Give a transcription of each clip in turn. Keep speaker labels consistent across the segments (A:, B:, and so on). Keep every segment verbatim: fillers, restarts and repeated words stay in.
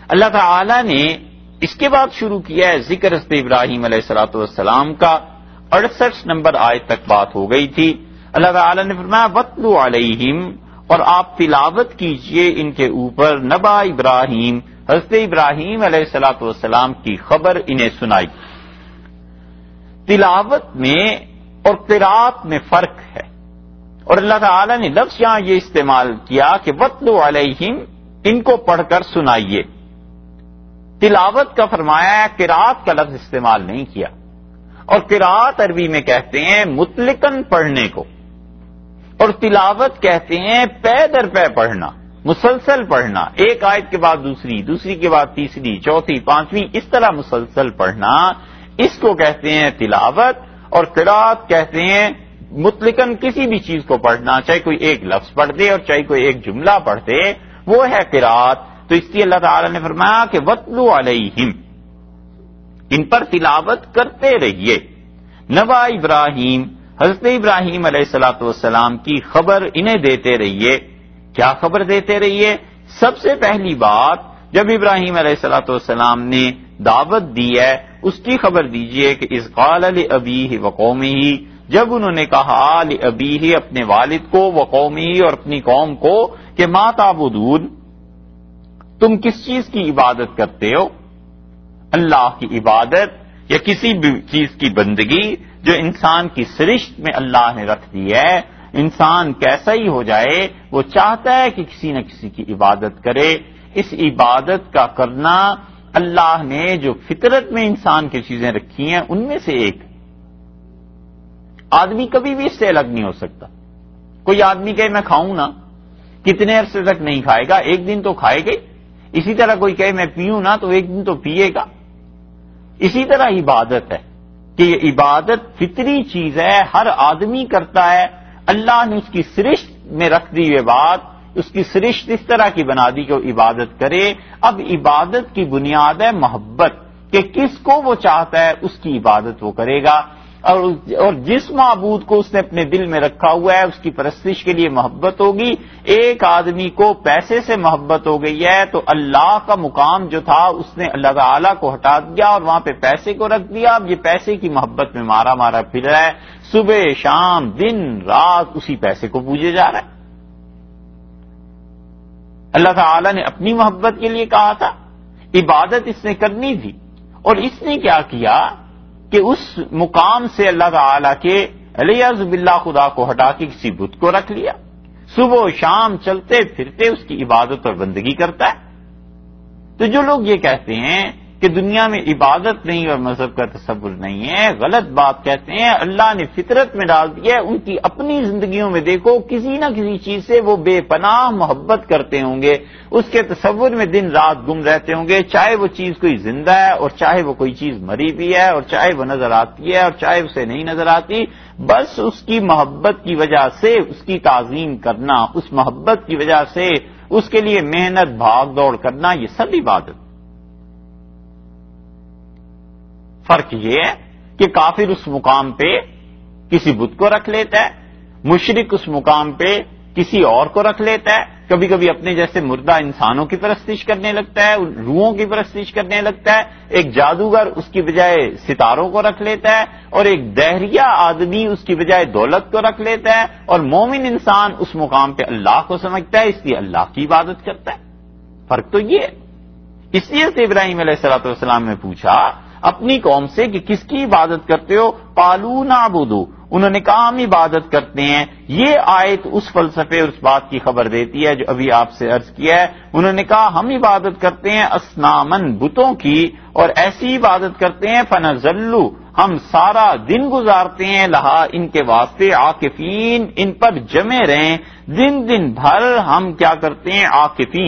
A: اللہ تعالی نے اس کے بعد شروع کیا ہے ذکر حضرت ابراہیم علیہ الصلوۃ والسلام کا. اڑسٹھ نمبر آیت تک بات ہو گئی تھی. اللہ تعالی نے فرمایا وَاتْلُ عَلَيْهِمْ، اور آپ تلاوت کیجئے ان کے اوپر نبا ابراہیم، حضرت ابراہیم علیہ الصلوۃ والسلام کی خبر انہیں سنائی. تلاوت میں اور قرات میں فرق ہے، اور اللہ تعالی نے لفظ یہاں یہ استعمال کیا کہ وَاتْلُ عَلَيْهِمْ، ان کو پڑھ کر سنائیے. تلاوت کا فرمایا ہے، قرات کا لفظ استعمال نہیں کیا. اور قرات عربی میں کہتے ہیں مطلقاً پڑھنے کو، اور تلاوت کہتے ہیں پے در پے پڑھنا، مسلسل پڑھنا، ایک آیت کے بعد دوسری، دوسری کے بعد تیسری، چوتھی، پانچویں، اس طرح مسلسل پڑھنا، اس کو کہتے ہیں تلاوت. اور قرات کہتے ہیں مطلقاً کسی بھی چیز کو پڑھنا، چاہے کوئی ایک لفظ پڑھ دے اور چاہے کوئی ایک جملہ پڑھ دے، وہ ہے قرات. تو اس لیے اللہ تعالی نے فرمایا کہ وَاتْلُ عَلَيْهِمْ، ان پر تلاوت کرتے رہیے. نبا ابراہیم، حضرت ابراہیم علیہ الصلوۃ والسلام کی خبر انہیں دیتے رہیے. کیا خبر دیتے رہیے؟ سب سے پہلی بات، جب ابراہیم علیہ الصلوۃ والسلام نے دعوت دی ہے، اس کی خبر دیجئے کہ اذ قال لأبیہ وقومہ، جب انہوں نے کہا لأبیہ، اپنے والد کو، وقومہ، اور اپنی قوم کو، کہ ما تعبدون، تم کس چیز کی عبادت کرتے ہو؟ اللہ کی عبادت یا کسی بھی چیز کی بندگی جو انسان کی سرشت میں اللہ نے رکھ دی ہے. انسان کیسا ہی ہو جائے، وہ چاہتا ہے کہ کسی نہ کسی کی عبادت کرے. اس عبادت کا کرنا اللہ نے جو فطرت میں انسان کی چیزیں رکھی ہیں ان میں سے ایک. آدمی کبھی بھی اس سے الگ نہیں ہو سکتا. کوئی آدمی کہے میں کھاؤں نا، کتنے عرصے تک نہیں کھائے گا، ایک دن تو کھائے گا. اسی طرح کوئی کہے میں پیوں نا، تو ایک دن تو پیے گا. اسی طرح عبادت ہے کہ یہ عبادت فطری چیز ہے، ہر آدمی کرتا ہے. اللہ نے اس کی سرشت میں رکھ دی یہ بات، اس کی سرشت اس طرح کی بنا دی کہ وہ عبادت کرے. اب عبادت کی بنیاد ہے محبت، کہ کس کو وہ چاہتا ہے اس کی عبادت وہ کرے گا. اور اور جس معبود کو اس نے اپنے دل میں رکھا ہوا ہے اس کی پرستش کے لیے محبت ہوگی. ایک آدمی کو پیسے سے محبت ہو گئی ہے تو اللہ کا مقام جو تھا اس نے اللہ تعالیٰ کو ہٹا دیا اور وہاں پہ پیسے کو رکھ دیا. اب یہ پیسے کی محبت میں مارا مارا پھر رہا ہے، صبح شام دن رات اسی پیسے کو پوجے جا رہا ہے. اللہ تعالیٰ نے اپنی محبت کے لیے کہا تھا، عبادت اس نے کرنی تھی، اور اس نے کیا کیا کہ اس مقام سے اللہ تعالیٰ کے الیاذ باللہ خدا کو ہٹا کے کسی بت کو رکھ لیا. صبح و شام چلتے پھرتے اس کی عبادت اور بندگی کرتا ہے. تو جو لوگ یہ کہتے ہیں کہ دنیا میں عبادت نہیں اور مذہب کا تصور نہیں ہے، غلط بات کہتے ہیں. اللہ نے فطرت میں ڈال دیا ہے. ان کی اپنی زندگیوں میں دیکھو، کسی نہ کسی چیز سے وہ بے پناہ محبت کرتے ہوں گے، اس کے تصور میں دن رات گم رہتے ہوں گے، چاہے وہ چیز کوئی زندہ ہے اور چاہے وہ کوئی چیز مری بھی ہے، اور چاہے وہ نظر آتی ہے اور چاہے اسے نہیں نظر آتی. بس اس کی محبت کی وجہ سے اس کی تعظیم کرنا، اس محبت کی وجہ سے اس کے لیے محنت بھاگ دوڑ کرنا، یہ سب عبادت. فرق یہ ہے کہ کافر اس مقام پہ کسی بت کو رکھ لیتا ہے، مشرک اس مقام پہ کسی اور کو رکھ لیتا ہے. کبھی کبھی اپنے جیسے مردہ انسانوں کی پرستش کرنے لگتا ہے، روحوں کی پرستش کرنے لگتا ہے. ایک جادوگر اس کی بجائے ستاروں کو رکھ لیتا ہے، اور ایک دہریہ آدمی اس کی بجائے دولت کو رکھ لیتا ہے. اور مومن انسان اس مقام پہ اللہ کو سمجھتا ہے، اس لیے اللہ کی عبادت کرتا ہے. فرق تو یہ ہے. اس لیے ابراہیم علیہ الصلوۃ والسلام نے پوچھا اپنی قوم سے کہ کس کی عبادت کرتے ہو؟ قالوا نعبد، انہوں نے کہا ہم عبادت کرتے ہیں. یہ آیت اس فلسفے اور اس بات کی خبر دیتی ہے جو ابھی آپ سے عرض کیا ہے. انہوں نے کہا ہم عبادت کرتے ہیں اصنامن، بتوں کی، اور ایسی عبادت کرتے ہیں فنظلو، ہم سارا دن گزارتے ہیں لہا، ان کے واسطے، عاکفین، ان پر جمے رہیں، دن دن بھر ہم کیا کرتے ہیں؟ عاکفین.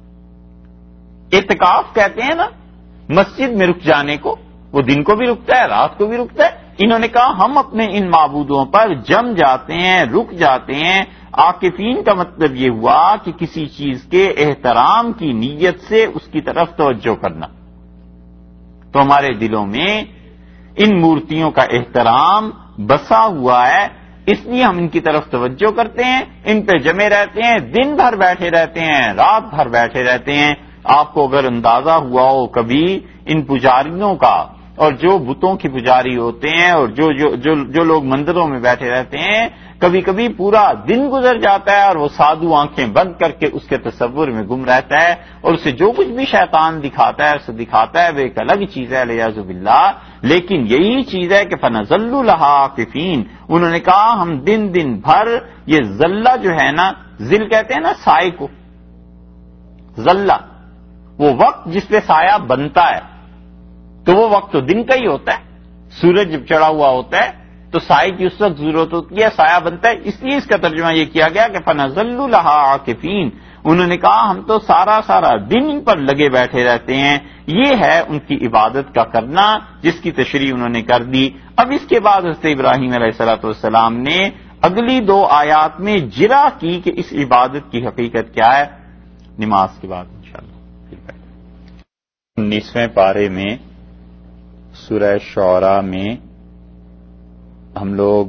A: اعتکاف کہتے ہیں نا مسجد میں رک جانے کو، وہ دن کو بھی رکتا ہے رات کو بھی رکتا ہے. انہوں نے کہا ہم اپنے ان معبودوں پر جم جاتے ہیں، رک جاتے ہیں. عاکفین کا مطلب یہ ہوا کہ کسی چیز کے احترام کی نیت سے اس کی طرف توجہ کرنا. تو ہمارے دلوں میں ان مورتیوں کا احترام بسا ہوا ہے، اس لیے ہم ان کی طرف توجہ کرتے ہیں، ان پہ جمے رہتے ہیں، دن بھر بیٹھے رہتے ہیں، رات بھر بیٹھے رہتے ہیں. آپ کو اگر اندازہ ہوا ہو کبھی ان پجاریوں کا، اور جو بتوں کی پجاری ہوتے ہیں اور جو جو جو, جو لوگ مندروں میں بیٹھے رہتے ہیں، کبھی کبھی پورا دن گزر جاتا ہے اور وہ سادھو آنکھیں بند کر کے اس کے تصور میں گم رہتا ہے، اور اسے جو کچھ بھی شیطان دکھاتا ہے اسے دکھاتا ہے، وہ ایک الگ چیز ہے الیاذ باللہ۔ لیکن یہی چیز ہے کہ فنظلوا لها عاکفین، انہوں نے کہا ہم دن دن بھر، یہ ذلہ جو ہے نا، ذل کہتے ہیں نا سائے کو، ذلہ وہ وقت جس پہ سایہ بنتا ہے، تو وہ وقت تو دن کا ہی ہوتا ہے، سورج جب چڑھا ہوا ہوتا ہے تو سائے کی اس وقت ضرورت ہوتی ہے، سایہ بنتا ہے، اس لیے اس کا ترجمہ یہ کیا گیا کہ فنظلوا لها عاکفین، انہوں نے کہا ہم تو سارا سارا دن ان پر لگے بیٹھے رہتے ہیں۔ یہ ہے ان کی عبادت کا کرنا جس کی تشریح انہوں نے کر دی۔ اب اس کے بعد حضرت ابراہیم علیہ الصلوۃ والسلام نے اگلی دو آیات میں جرا کی کہ اس عبادت کی حقیقت کیا ہے، نماز کے بعد انشاءاللہ۔ انیسویں پارے میں سورہ شعراء میں ہم لوگ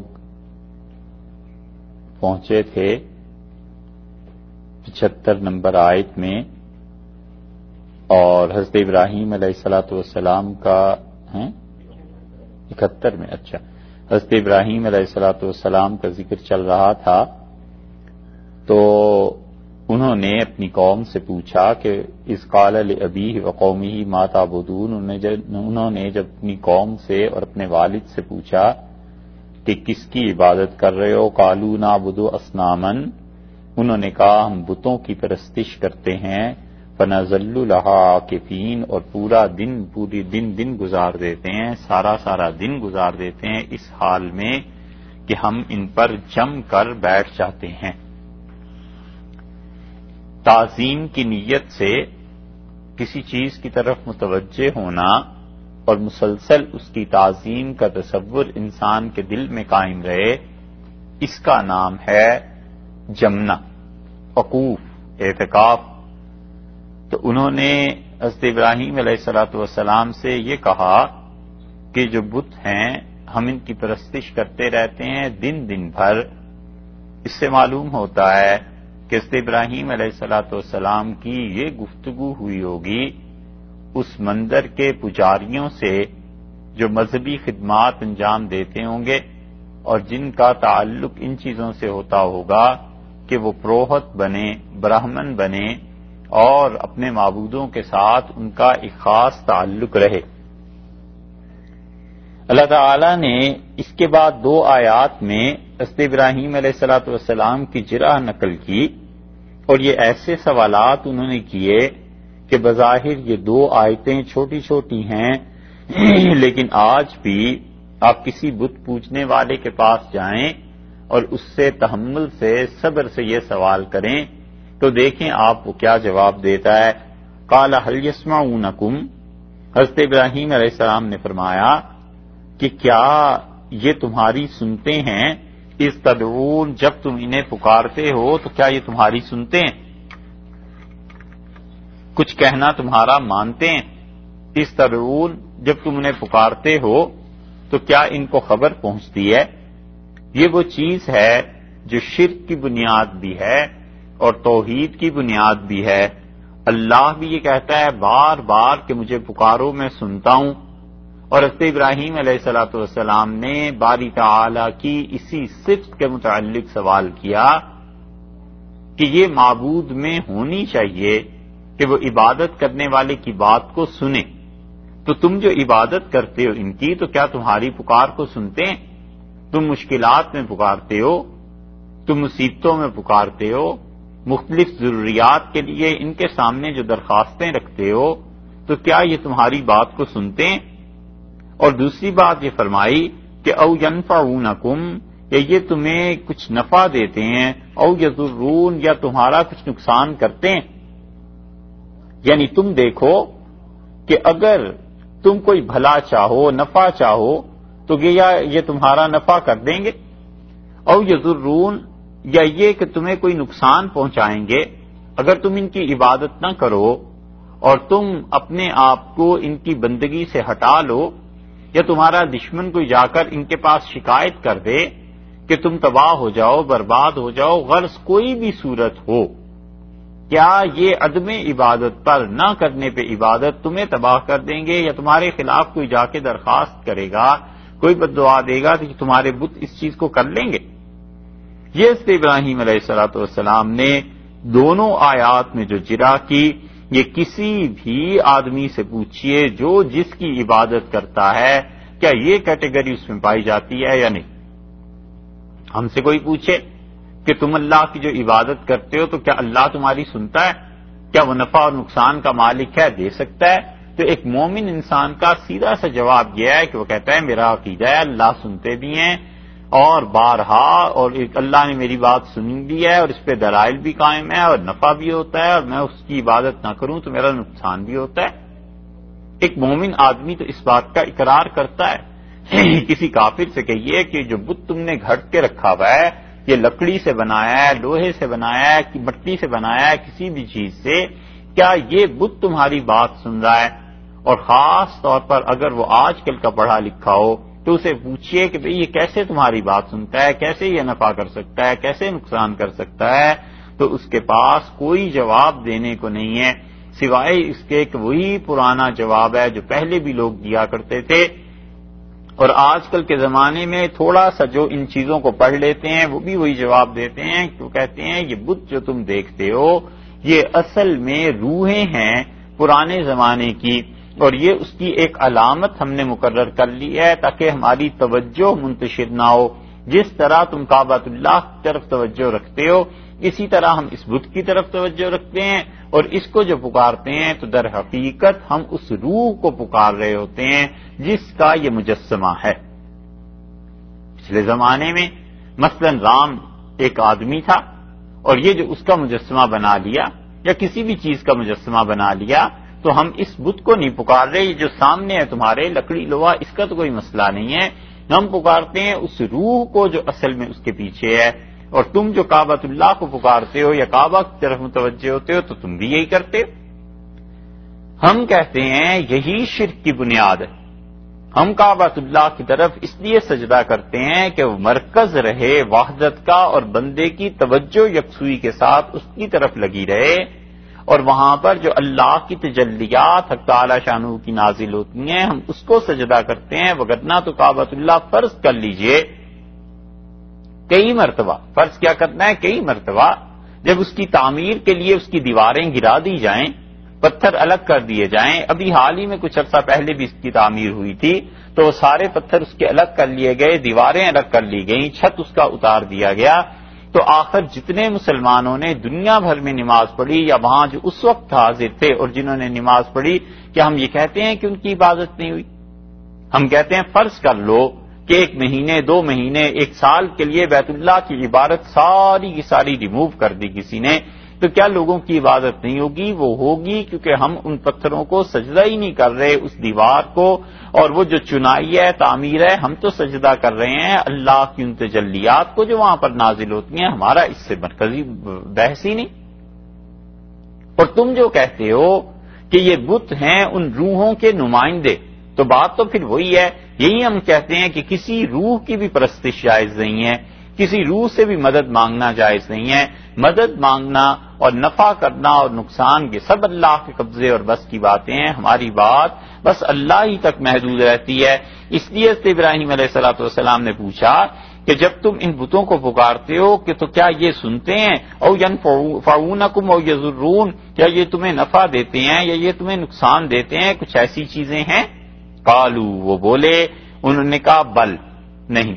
A: پہنچے تھے پچہتر نمبر آیت میں، اور حضرت ابراہیم علیہ الصلوۃ والسلام کا ہیں اکہتر میں، اچھا، حضرت ابراہیم علیہ الصلوۃ والسلام کا ذکر چل رہا تھا، تو انہوں نے اپنی قوم سے پوچھا کہ اذ قال لأبیہ وقومہ ما تعبدون، انہوں نے جب اپنی قوم سے اور اپنے والد سے پوچھا کہ کس کی عبادت کر رہے ہو، قالوا نعبد اصناما، انہوں نے کہا ہم بتوں کی پرستش کرتے ہیں، فنظل لها عاکفین، اور پورا دن پوری دن دن گزار دیتے ہیں، سارا سارا دن گزار دیتے ہیں اس حال میں کہ ہم ان پر جم کر بیٹھ جاتے ہیں۔ تعظیم کی نیت سے کسی چیز کی طرف متوجہ ہونا اور مسلسل اس کی تعظیم کا تصور انسان کے دل میں قائم رہے، اس کا نام ہے جمنا، وقوف، اعتکاف۔ تو انہوں نے حضرت ابراہیم علیہ الصلوۃ والسلام سے یہ کہا کہ جو بت ہیں ہم ان کی پرستش کرتے رہتے ہیں دن دن بھر۔ اس سے معلوم ہوتا ہے کہ حضرت ابراہیم علیہ الصلوۃ والسلام کی یہ گفتگو ہوئی ہوگی اس مندر کے پجاریوں سے جو مذہبی خدمات انجام دیتے ہوں گے اور جن کا تعلق ان چیزوں سے ہوتا ہوگا کہ وہ پروہت بنے، برہمن بنے، اور اپنے معبودوں کے ساتھ ان کا ایک خاص تعلق رہے۔ اللہ تعالی نے اس کے بعد دو آیات میں حضرت ابراہیم علیہ الصلوۃ والسلام کی جرح نقل کی، اور یہ ایسے سوالات انہوں نے کیے کہ بظاہر یہ دو آیتیں چھوٹی چھوٹی ہیں، لیکن آج بھی آپ کسی بت پوجنے والے کے پاس جائیں اور اس سے تحمل سے، صبر سے یہ سوال کریں تو دیکھیں آپ کو کیا جواب دیتا ہے۔ قال هل يسمعونكم، حضرت ابراہیم علیہ السلام نے فرمایا کہ کیا یہ تمہاری سنتے ہیں، اذ تدعون، جب تم انہیں پکارتے ہو تو کیا یہ تمہاری سنتے ہیں، کچھ کہنا تمہارا مانتے ہیں؟ اذ تدعون، جب تم انہیں پکارتے ہو تو کیا ان کو خبر پہنچتی ہے؟ یہ وہ چیز ہے جو شرک کی بنیاد بھی ہے اور توحید کی بنیاد بھی ہے۔ اللہ بھی یہ کہتا ہے بار بار کہ مجھے پکارو میں سنتا ہوں، اور حضرت ابراہیم علیہ الصلوۃ والسلام نے باری تعالی کی اسی صفت کے متعلق سوال کیا کہ یہ معبود میں ہونی چاہیے کہ وہ عبادت کرنے والے کی بات کو سنے، تو تم جو عبادت کرتے ہو ان کی، تو کیا تمہاری پکار کو سنتے ہیں؟ تم مشکلات میں پکارتے ہو، تم مصیبتوں میں پکارتے ہو، مختلف ضروریات کے لیے ان کے سامنے جو درخواستیں رکھتے ہو، تو کیا یہ تمہاری بات کو سنتے ہیں؟ اور دوسری بات یہ فرمائی کہ او ینفعونکم، یا یہ تمہیں کچھ نفع دیتے ہیں، او یضرون، یا تمہارا کچھ نقصان کرتے ہیں۔ یعنی تم دیکھو کہ اگر تم کوئی بھلا چاہو، نفع چاہو، تو یہ تمہارا نفع کر دیں گے، او یضرون، یا یہ کہ تمہیں کوئی نقصان پہنچائیں گے اگر تم ان کی عبادت نہ کرو اور تم اپنے آپ کو ان کی بندگی سے ہٹا لو، یا تمہارا دشمن کوئی جا کر ان کے پاس شکایت کر دے کہ تم تباہ ہو جاؤ، برباد ہو جاؤ، غرض کوئی بھی صورت ہو، کیا یہ عدم عبادت پر نہ کرنے پہ عبادت تمہیں تباہ کر دیں گے، یا تمہارے خلاف کوئی جا کے درخواست کرے گا، کوئی بد دعا دے گا کہ تمہارے بت اس چیز کو کر لیں گے؟ یہ حضرت ابراہیم علیہ الصلوۃ والسلام نے دونوں آیات میں جو جرا کی، یہ کسی بھی آدمی سے پوچھئے جو جس کی عبادت کرتا ہے، کیا یہ کیٹیگری اس میں پائی جاتی ہے یا نہیں؟ ہم سے کوئی پوچھے کہ تم اللہ کی جو عبادت کرتے ہو تو کیا اللہ تمہاری سنتا ہے؟ کیا وہ نفع اور نقصان کا مالک ہے، دے سکتا ہے؟ تو ایک مومن انسان کا سیدھا سا جواب یہ ہے کہ وہ کہتا ہے میرا عقیدہ ہے اللہ سنتے بھی ہیں اور بارہا، اور اللہ نے میری بات سنی بھی ہے اور اس پہ دلائل بھی قائم ہے اور نفع بھی ہوتا ہے، اور میں اس کی عبادت نہ کروں تو میرا نقصان بھی ہوتا ہے۔ ایک مومن آدمی تو اس بات کا اقرار کرتا ہے۔ کسی کافر سے کہیے کہ جو بت تم نے گھڑ کے رکھا ہوا ہے، یہ لکڑی سے بنایا ہے، لوہے سے بنایا ہے، مٹی سے بنایا ہے، کسی بھی چیز سے، کیا یہ بت تمہاری بات سن رہا ہے؟ اور خاص طور پر اگر وہ آج کل کا پڑھا لکھا ہو تو اسے پوچھئے کہ بھئی یہ کیسے تمہاری بات سنتا ہے، کیسے یہ نفع کر سکتا ہے، کیسے نقصان کر سکتا ہے، تو اس کے پاس کوئی جواب دینے کو نہیں ہے سوائے اس کے کہ وہی پرانا جواب ہے جو پہلے بھی لوگ دیا کرتے تھے، اور آج کل کے زمانے میں تھوڑا سا جو ان چیزوں کو پڑھ لیتے ہیں وہ بھی وہی جواب دیتے ہیں کہ وہ کہتے ہیں یہ بت جو تم دیکھتے ہو یہ اصل میں روحیں ہیں پرانے زمانے کی، اور یہ اس کی ایک علامت ہم نے مقرر کر لی ہے تاکہ ہماری توجہ منتشر نہ ہو۔ جس طرح تم کعبۃ اللہ کی طرف توجہ رکھتے ہو اسی طرح ہم اس بت کی طرف توجہ رکھتے ہیں، اور اس کو جو پکارتے ہیں تو در حقیقت ہم اس روح کو پکار رہے ہوتے ہیں جس کا یہ مجسمہ ہے۔ پچھلے زمانے میں مثلا رام ایک آدمی تھا اور یہ جو اس کا مجسمہ بنا لیا یا کسی بھی چیز کا مجسمہ بنا لیا تو ہم اس بت کو نہیں پکار رہے، یہ جو سامنے ہے تمہارے لکڑی لوہا اس کا تو کوئی مسئلہ نہیں ہے، ہم پکارتے ہیں اس روح کو جو اصل میں اس کے پیچھے ہے۔ اور تم جو کعبۃ اللہ کو پکارتے ہو یا کعبہ کی طرف متوجہ ہوتے ہو تو تم بھی یہی کرتے ہو۔ ہم کہتے ہیں یہی شرک کی بنیاد ہے، ہم کعبۃ اللہ کی طرف اس لیے سجدہ کرتے ہیں کہ وہ مرکز رہے وحدت کا اور بندے کی توجہ یکسوئی کے ساتھ اس کی طرف لگی رہے، اور وہاں پر جو اللہ کی تجلیات حق تعالی شانہ کی نازل ہوتی ہیں ہم اس کو سجدہ کرتے ہیں، وگرنہ تو کعبۃ اللہ فرض کر لیجئے کئی مرتبہ، فرض کیا کرنا ہے کئی مرتبہ، جب اس کی تعمیر کے لیے اس کی دیواریں گرا دی جائیں، پتھر الگ کر دیے جائیں، ابھی حال ہی میں کچھ عرصہ پہلے بھی اس کی تعمیر ہوئی تھی تو وہ سارے پتھر اس کے الگ کر لیے گئے، دیواریں الگ کر لی گئیں، چھت اس کا اتار دیا گیا، تو آخر جتنے مسلمانوں نے دنیا بھر میں نماز پڑھی یا وہاں جو اس وقت حاضر تھے اور جنہوں نے نماز پڑھی، کیا ہم یہ کہتے ہیں کہ ان کی عبادت نہیں ہوئی؟ ہم کہتے ہیں فرض کر لو کہ ایک مہینے دو مہینے ایک سال کے لیے بیت اللہ کی عبادت ساری کی ساری ریموو کر دی کسی نے، تو کیا لوگوں کی عبادت نہیں ہوگی؟ وہ ہوگی، کیونکہ ہم ان پتھروں کو سجدہ ہی نہیں کر رہے، اس دیوار کو، اور وہ جو چنائی ہے تعمیر ہے ہم تو سجدہ کر رہے ہیں اللہ کی ان تجلیات کو جو وہاں پر نازل ہوتی ہیں، ہمارا اس سے مرکزی بحث ہی نہیں۔ اور تم جو کہتے ہو کہ یہ بت ہیں ان روحوں کے نمائندے، تو بات تو پھر وہی ہے، یہی ہم کہتے ہیں کہ کسی روح کی بھی پرستش جائز نہیں ہے، کسی روح سے بھی مدد مانگنا جائز نہیں ہے، مدد مانگنا اور نفع کرنا اور نقصان یہ سب اللہ کے قبضے اور بس کی باتیں ہیں، ہماری بات بس اللہ ہی تک محدود رہتی ہے۔ اس لیے حضرت ابراہیم علیہ الصلوۃ والسلام نے پوچھا کہ جب تم ان بتوں کو پکارتے ہو کہ تو کیا یہ سنتے ہیں، او ینفعونکم او یضرون، کیا یہ تمہیں نفع دیتے ہیں یا یہ تمہیں نقصان دیتے ہیں، کچھ ایسی چیزیں ہیں؟ قالو، وہ بولے، انہوں نے کہا بل، نہیں،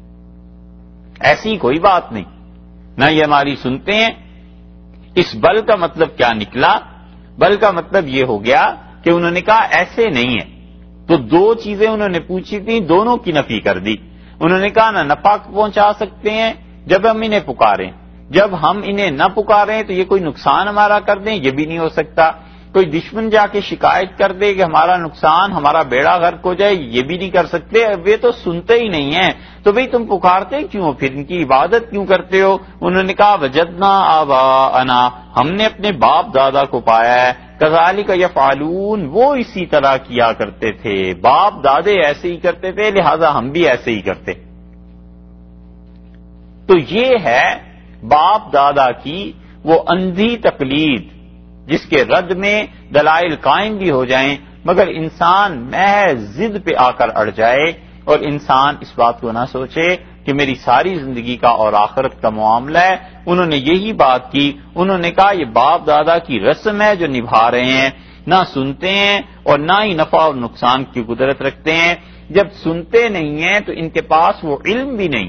A: ایسی کوئی بات نہیں، نہ یہ ہماری سنتے ہیں۔ اس بل کا مطلب کیا نکلا؟ بل کا مطلب یہ ہو گیا کہ انہوں نے کہا ایسے نہیں ہے، تو دو چیزیں انہوں نے پوچھی تھیں، دونوں کی نفی کر دی۔ انہوں نے کہا نہ نفع پہنچا سکتے ہیں جب ہم انہیں پکاریں، جب ہم انہیں نہ پکاریں تو یہ کوئی نقصان ہمارا کر دیں، یہ بھی نہیں ہو سکتا، کوئی دشمن جا کے شکایت کر دے کہ ہمارا نقصان، ہمارا بیڑا غرق ہو جائے، یہ بھی نہیں کر سکتے، یہ تو سنتے ہی نہیں ہیں، تو بھئی تم پکارتے کیوں، پھر ان کی عبادت کیوں کرتے ہو؟ انہوں نے کہا وجدنا آباءنا، ہم نے اپنے باپ دادا کو پایا ہے، کذالک یفعلون، وہ اسی طرح کیا کرتے تھے، باپ دادے ایسے ہی کرتے تھے لہذا ہم بھی ایسے ہی کرتے۔ تو یہ ہے باپ دادا کی وہ اندھی تقلید جس کے رد میں دلائل قائم بھی ہو جائیں مگر انسان محض ضد پہ آ کر اڑ جائے اور انسان اس بات کو نہ سوچے کہ میری ساری زندگی کا اور آخرت کا معاملہ ہے. انہوں نے یہی بات کی. انہوں نے کہا یہ باپ دادا کی رسم ہے جو نبھا رہے ہیں, نہ سنتے ہیں اور نہ ہی نفع اور نقصان کی قدرت رکھتے ہیں. جب سنتے نہیں ہیں تو ان کے پاس وہ علم بھی نہیں,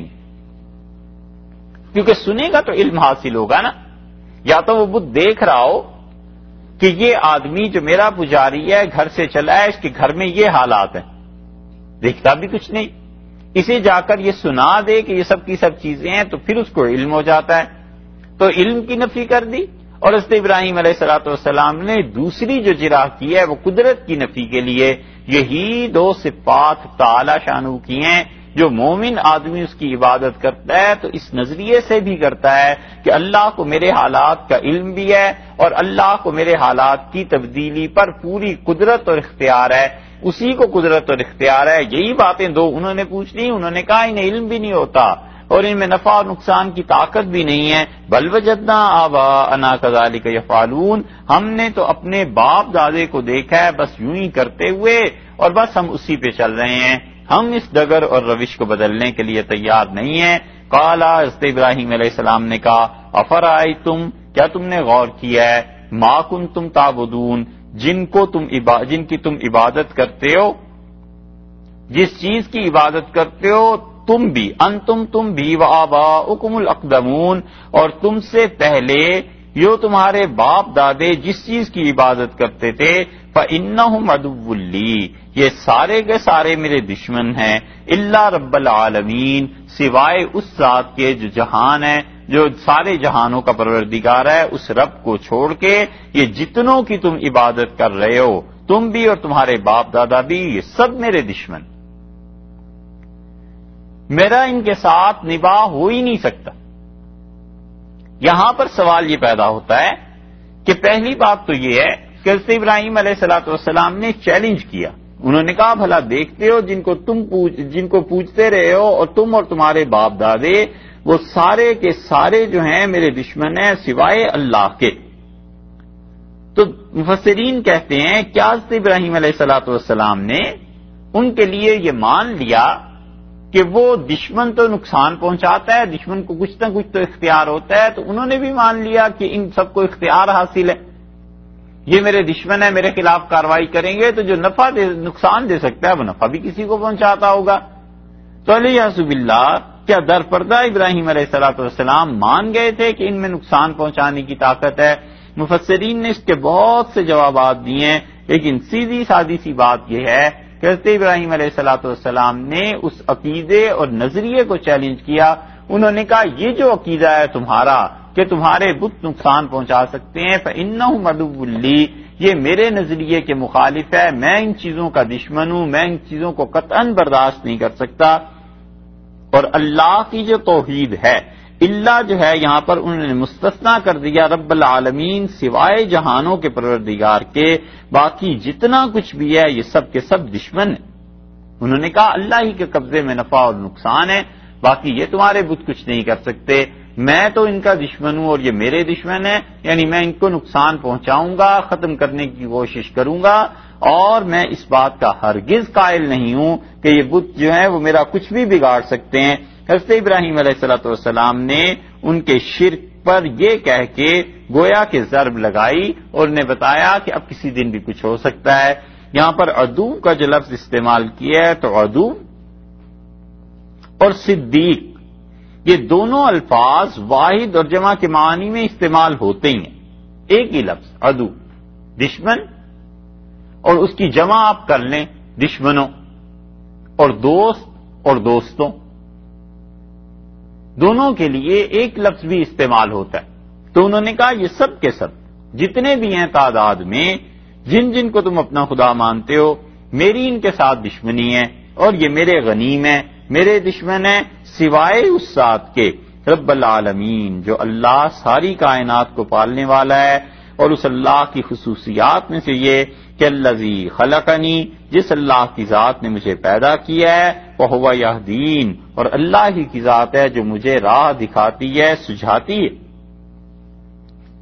A: کیونکہ سنے گا تو علم حاصل ہوگا نا. یا تو وہ بت دیکھ رہا ہو کہ یہ آدمی جو میرا پجاری ہے گھر سے چلا ہے, اس کے گھر میں یہ حالات ہیں, دیکھتا بھی کچھ نہیں. اسے جا کر یہ سنا دے کہ یہ سب کی سب چیزیں ہیں تو پھر اس کو علم ہو جاتا ہے. تو علم کی نفی کر دی. اور حضرت ابراہیم علیہ الصلوۃ والسلام نے دوسری جو جرح کی ہے وہ قدرت کی نفی کے لیے یہی دو صفات تعالی شانہ کی ہیں. جو مومن آدمی اس کی عبادت کرتا ہے تو اس نظریے سے بھی کرتا ہے کہ اللہ کو میرے حالات کا علم بھی ہے اور اللہ کو میرے حالات کی تبدیلی پر پوری قدرت اور اختیار ہے. اسی کو قدرت اور اختیار ہے. یہی باتیں دو انہوں نے پوچھ لی. انہوں نے کہا انہیں علم بھی نہیں ہوتا اور ان میں نفع اور نقصان کی طاقت بھی نہیں ہے. بل وجدنا آباءنا کذالک یفعلون, ہم نے تو اپنے باپ دادے کو دیکھا ہے بس یوں ہی کرتے ہوئے اور بس ہم اسی پہ چل رہے ہیں, ہم اس ڈگر اور روش کو بدلنے کے لیے تیار نہیں ہیں. قال حضرت ابراہیم علیہ السلام نے کہا افرأیتم, کیا تم نے غور کیا ہے, ما کنتم تعبدون, جن کو تم عبا... جن کی تم عبادت کرتے ہو, جس چیز کی عبادت کرتے ہو تم بھی, انتم تم بھی, وآباؤکم الاقدمون, اور تم سے پہلے جو تمہارے باپ دادے جس چیز کی عبادت کرتے تھے, فإنہم عدو لی, یہ سارے کے سارے میرے دشمن ہیں, الا رب العالمین, سوائے اس ذات کے جو جہان ہے, جو سارے جہانوں کا پروردگار ہے, اس رب کو چھوڑ کے یہ جتنوں کی تم عبادت کر رہے ہو, تم بھی اور تمہارے باپ دادا بھی, یہ سب میرے دشمن, میرا ان کے ساتھ نباہ ہو ہی نہیں سکتا. یہاں پر سوال یہ پیدا ہوتا ہے کہ پہلی بات تو یہ ہے کہ حضرت ابراہیم علیہ الصلوۃ والسلام نے چیلنج کیا. انہوں نے کہا بھلا دیکھتے ہو جن کو تم پوچھ جن کو پوچھتے رہے ہو اور تم اور تمہارے باپ دادے وہ سارے کے سارے جو ہیں میرے دشمن ہیں سوائے اللہ کے. تو مفسرین کہتے ہیں کیا حضرت ابراہیم علیہ الصلوۃ والسلام نے ان کے لیے یہ مان لیا کہ وہ دشمن تو نقصان پہنچاتا ہے, دشمن کو کچھ نہ کچھ تو اختیار ہوتا ہے, تو انہوں نے بھی مان لیا کہ ان سب کو اختیار حاصل ہے, یہ میرے دشمن ہے, میرے خلاف کارروائی کریں گے تو جو نفع دے نقصان دے سکتا ہے وہ نفع بھی کسی کو پہنچاتا ہوگا. تو علیہ باللہ کیا در پردہ ابراہیم علیہ الصلوۃ والسلام مان گئے تھے کہ ان میں نقصان پہنچانے کی طاقت ہے؟ مفسرین نے اس کے بہت سے جوابات دیے ہیں, لیکن سیدھی سادی سی بات یہ ہے کہ حضرت ابراہیم علیہ الصلوۃ والسلام نے اس عقیدے اور نظریے کو چیلنج کیا. انہوں نے کہا یہ جو عقیدہ ہے تمہارا کہ تمہارے بت نقصان پہنچا سکتے ہیں, فإنہم عدو لی, یہ میرے نظریے کے مخالف ہے, میں ان چیزوں کا دشمن ہوں, میں ان چیزوں کو قطعاً برداشت نہیں کر سکتا. اور اللہ کی جو توحید ہے, اللہ جو ہے یہاں پر انہوں نے مستثنا کر دیا رب العالمین سوائے جہانوں کے پروردگار کے, باقی جتنا کچھ بھی ہے یہ سب کے سب دشمن ہیں. انہوں نے کہا اللہ ہی کے قبضے میں نفع اور نقصان ہے, باقی یہ تمہارے بت کچھ نہیں کر سکتے, میں تو ان کا دشمن ہوں اور یہ میرے دشمن ہیں, یعنی میں ان کو نقصان پہنچاؤں گا, ختم کرنے کی کوشش کروں گا, اور میں اس بات کا ہرگز قائل نہیں ہوں کہ یہ بت جو ہیں وہ میرا کچھ بھی بگاڑ سکتے ہیں. حضرت ابراہیم علیہ الصلوۃ والسلام نے ان کے شرک پر یہ کہہ کے گویا کہ ضرب لگائی اور نے بتایا کہ اب کسی دن بھی کچھ ہو سکتا ہے. یہاں پر عدو کا جو لفظ استعمال کیا ہے تو عدو اور صدیق یہ دونوں الفاظ واحد اور جمع کے معنی میں استعمال ہوتے ہی ہیں. ایک ہی لفظ عدو, دشمن, اور اس کی جمع آپ کر لیں دشمنوں, اور دوست اور دوستوں, دونوں کے لیے ایک لفظ بھی استعمال ہوتا ہے. تو انہوں نے کہا یہ سب کے سب جتنے بھی ہیں تعداد میں, جن جن کو تم اپنا خدا مانتے ہو, میری ان کے ساتھ دشمنی ہے, اور یہ میرے غنیم ہیں, میرے دشمن ہیں, سوائے اس ذات کے رب العالمین جو اللہ ساری کائنات کو پالنے والا ہے. اور اس اللہ کی خصوصیات میں سے یہ کہ الذی خلقنی, جس اللہ کی ذات نے مجھے پیدا کیا ہے, وہو یہدین, اور اللہ ہی کی ذات ہے جو مجھے راہ دکھاتی ہے, سجھاتی ہے.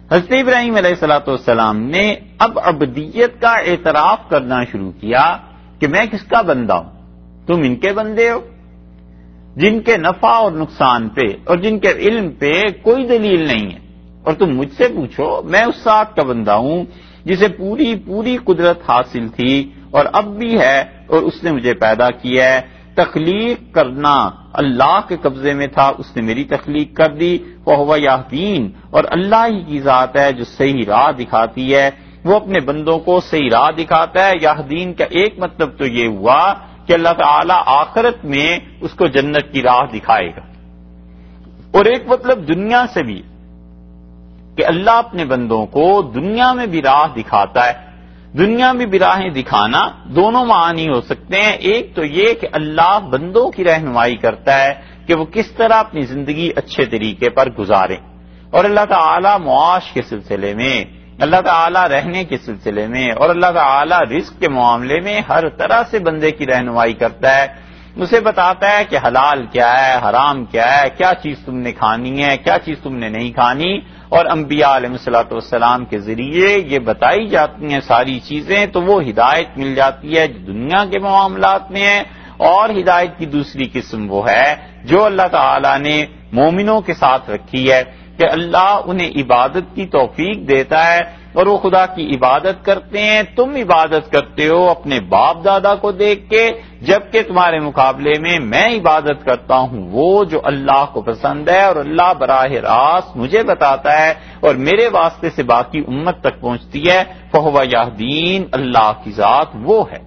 A: حضرت ابراہیم علیہ الصلوۃ والسلام نے اب عبدیت کا اعتراف کرنا شروع کیا کہ میں کس کا بندہ ہوں؟ تم ان کے بندے ہو جن کے نفع اور نقصان پہ اور جن کے علم پہ کوئی دلیل نہیں ہے، اور تم مجھ سے پوچھو میں اس ذات کا بندہ ہوں جسے پوری پوری قدرت حاصل تھی اور اب بھی ہے، اور اس نے مجھے پیدا کیا ہے۔ تخلیق کرنا اللہ کے قبضے میں تھا، اس نے میری تخلیق کر دی۔ فہو یہدین، اور اللہ ہی کی ذات ہے جو صحیح راہ دکھاتی ہے، وہ اپنے بندوں کو صحیح راہ دکھاتا ہے۔ یہدین کا ایک مطلب تو یہ ہوا کہ اللہ تعالی آخرت میں اس کو جنت کی راہ دکھائے گا، اور ایک مطلب دنیا سے بھی کہ اللہ اپنے بندوں کو دنیا میں بھی راہ دکھاتا ہے۔ دنیا میں بھی راہیں دکھانا دونوں معنی ہو سکتے ہیں۔ ایک تو یہ کہ اللہ بندوں کی رہنمائی کرتا ہے کہ وہ کس طرح اپنی زندگی اچھے طریقے پر گزاریں، اور اللہ تعالی معاش کے سلسلے میں، اللہ تعالی رہنے کے سلسلے میں، اور اللہ تعالی رزق کے معاملے میں ہر طرح سے بندے کی رہنمائی کرتا ہے، اسے بتاتا ہے کہ حلال کیا ہے، حرام کیا ہے، کیا چیز تم نے کھانی ہے، کیا چیز تم نے نہیں کھانی، اور انبیاء علیہ الصلوۃ والسلام کے ذریعے یہ بتائی جاتی ہیں ساری چیزیں، تو وہ ہدایت مل جاتی ہے جو دنیا کے معاملات میں ہے۔ اور ہدایت کی دوسری قسم وہ ہے جو اللہ تعالی نے مومنوں کے ساتھ رکھی ہے کہ اللہ انہیں عبادت کی توفیق دیتا ہے اور وہ خدا کی عبادت کرتے ہیں۔ تم عبادت کرتے ہو اپنے باپ دادا کو دیکھ کے، جبکہ تمہارے مقابلے میں میں عبادت کرتا ہوں وہ جو اللہ کو پسند ہے، اور اللہ براہ راست مجھے بتاتا ہے اور میرے واسطے سے باقی امت تک پہنچتی ہے۔ فہو یہدین، اللہ کی ذات وہ ہے۔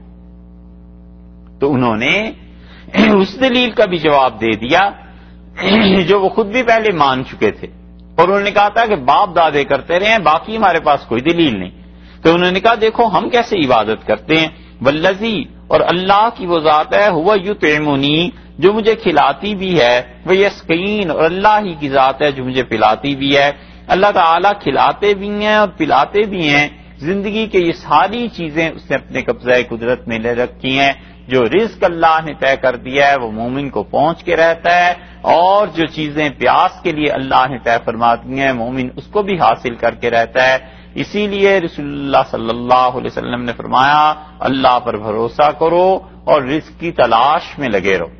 A: تو انہوں نے اس دلیل کا بھی جواب دے دیا جو وہ خود بھی پہلے مان چکے تھے، اور انہوں نے کہا تھا کہ باپ دادے کرتے رہے ہیں، باقی ہمارے پاس کوئی دلیل نہیں۔ تو انہوں نے کہا دیکھو ہم کیسے عبادت کرتے ہیں، والذی، اور اللہ کی وہ ذات ہے، ہوا یطعمنی، جو مجھے کھلاتی بھی ہے، وہ یسقین، اور اللہ ہی کی ذات ہے جو مجھے پلاتی بھی ہے۔ اللہ تعالیٰ کھلاتے بھی ہیں اور پلاتے بھی ہیں۔ زندگی کے یہ ساری چیزیں اس نے اپنے قبضہ قدرت میں لے رکھی ہیں۔ جو رزق اللہ نے طے کر دیا ہے وہ مومن کو پہنچ کے رہتا ہے، اور جو چیزیں پیاس کے لیے اللہ نے طے فرما دی ہیں مومن اس کو بھی حاصل کر کے رہتا ہے۔ اسی لیے رسول اللہ صلی اللہ علیہ وسلم نے فرمایا اللہ پر بھروسہ کرو اور رزق کی تلاش میں لگے رہو،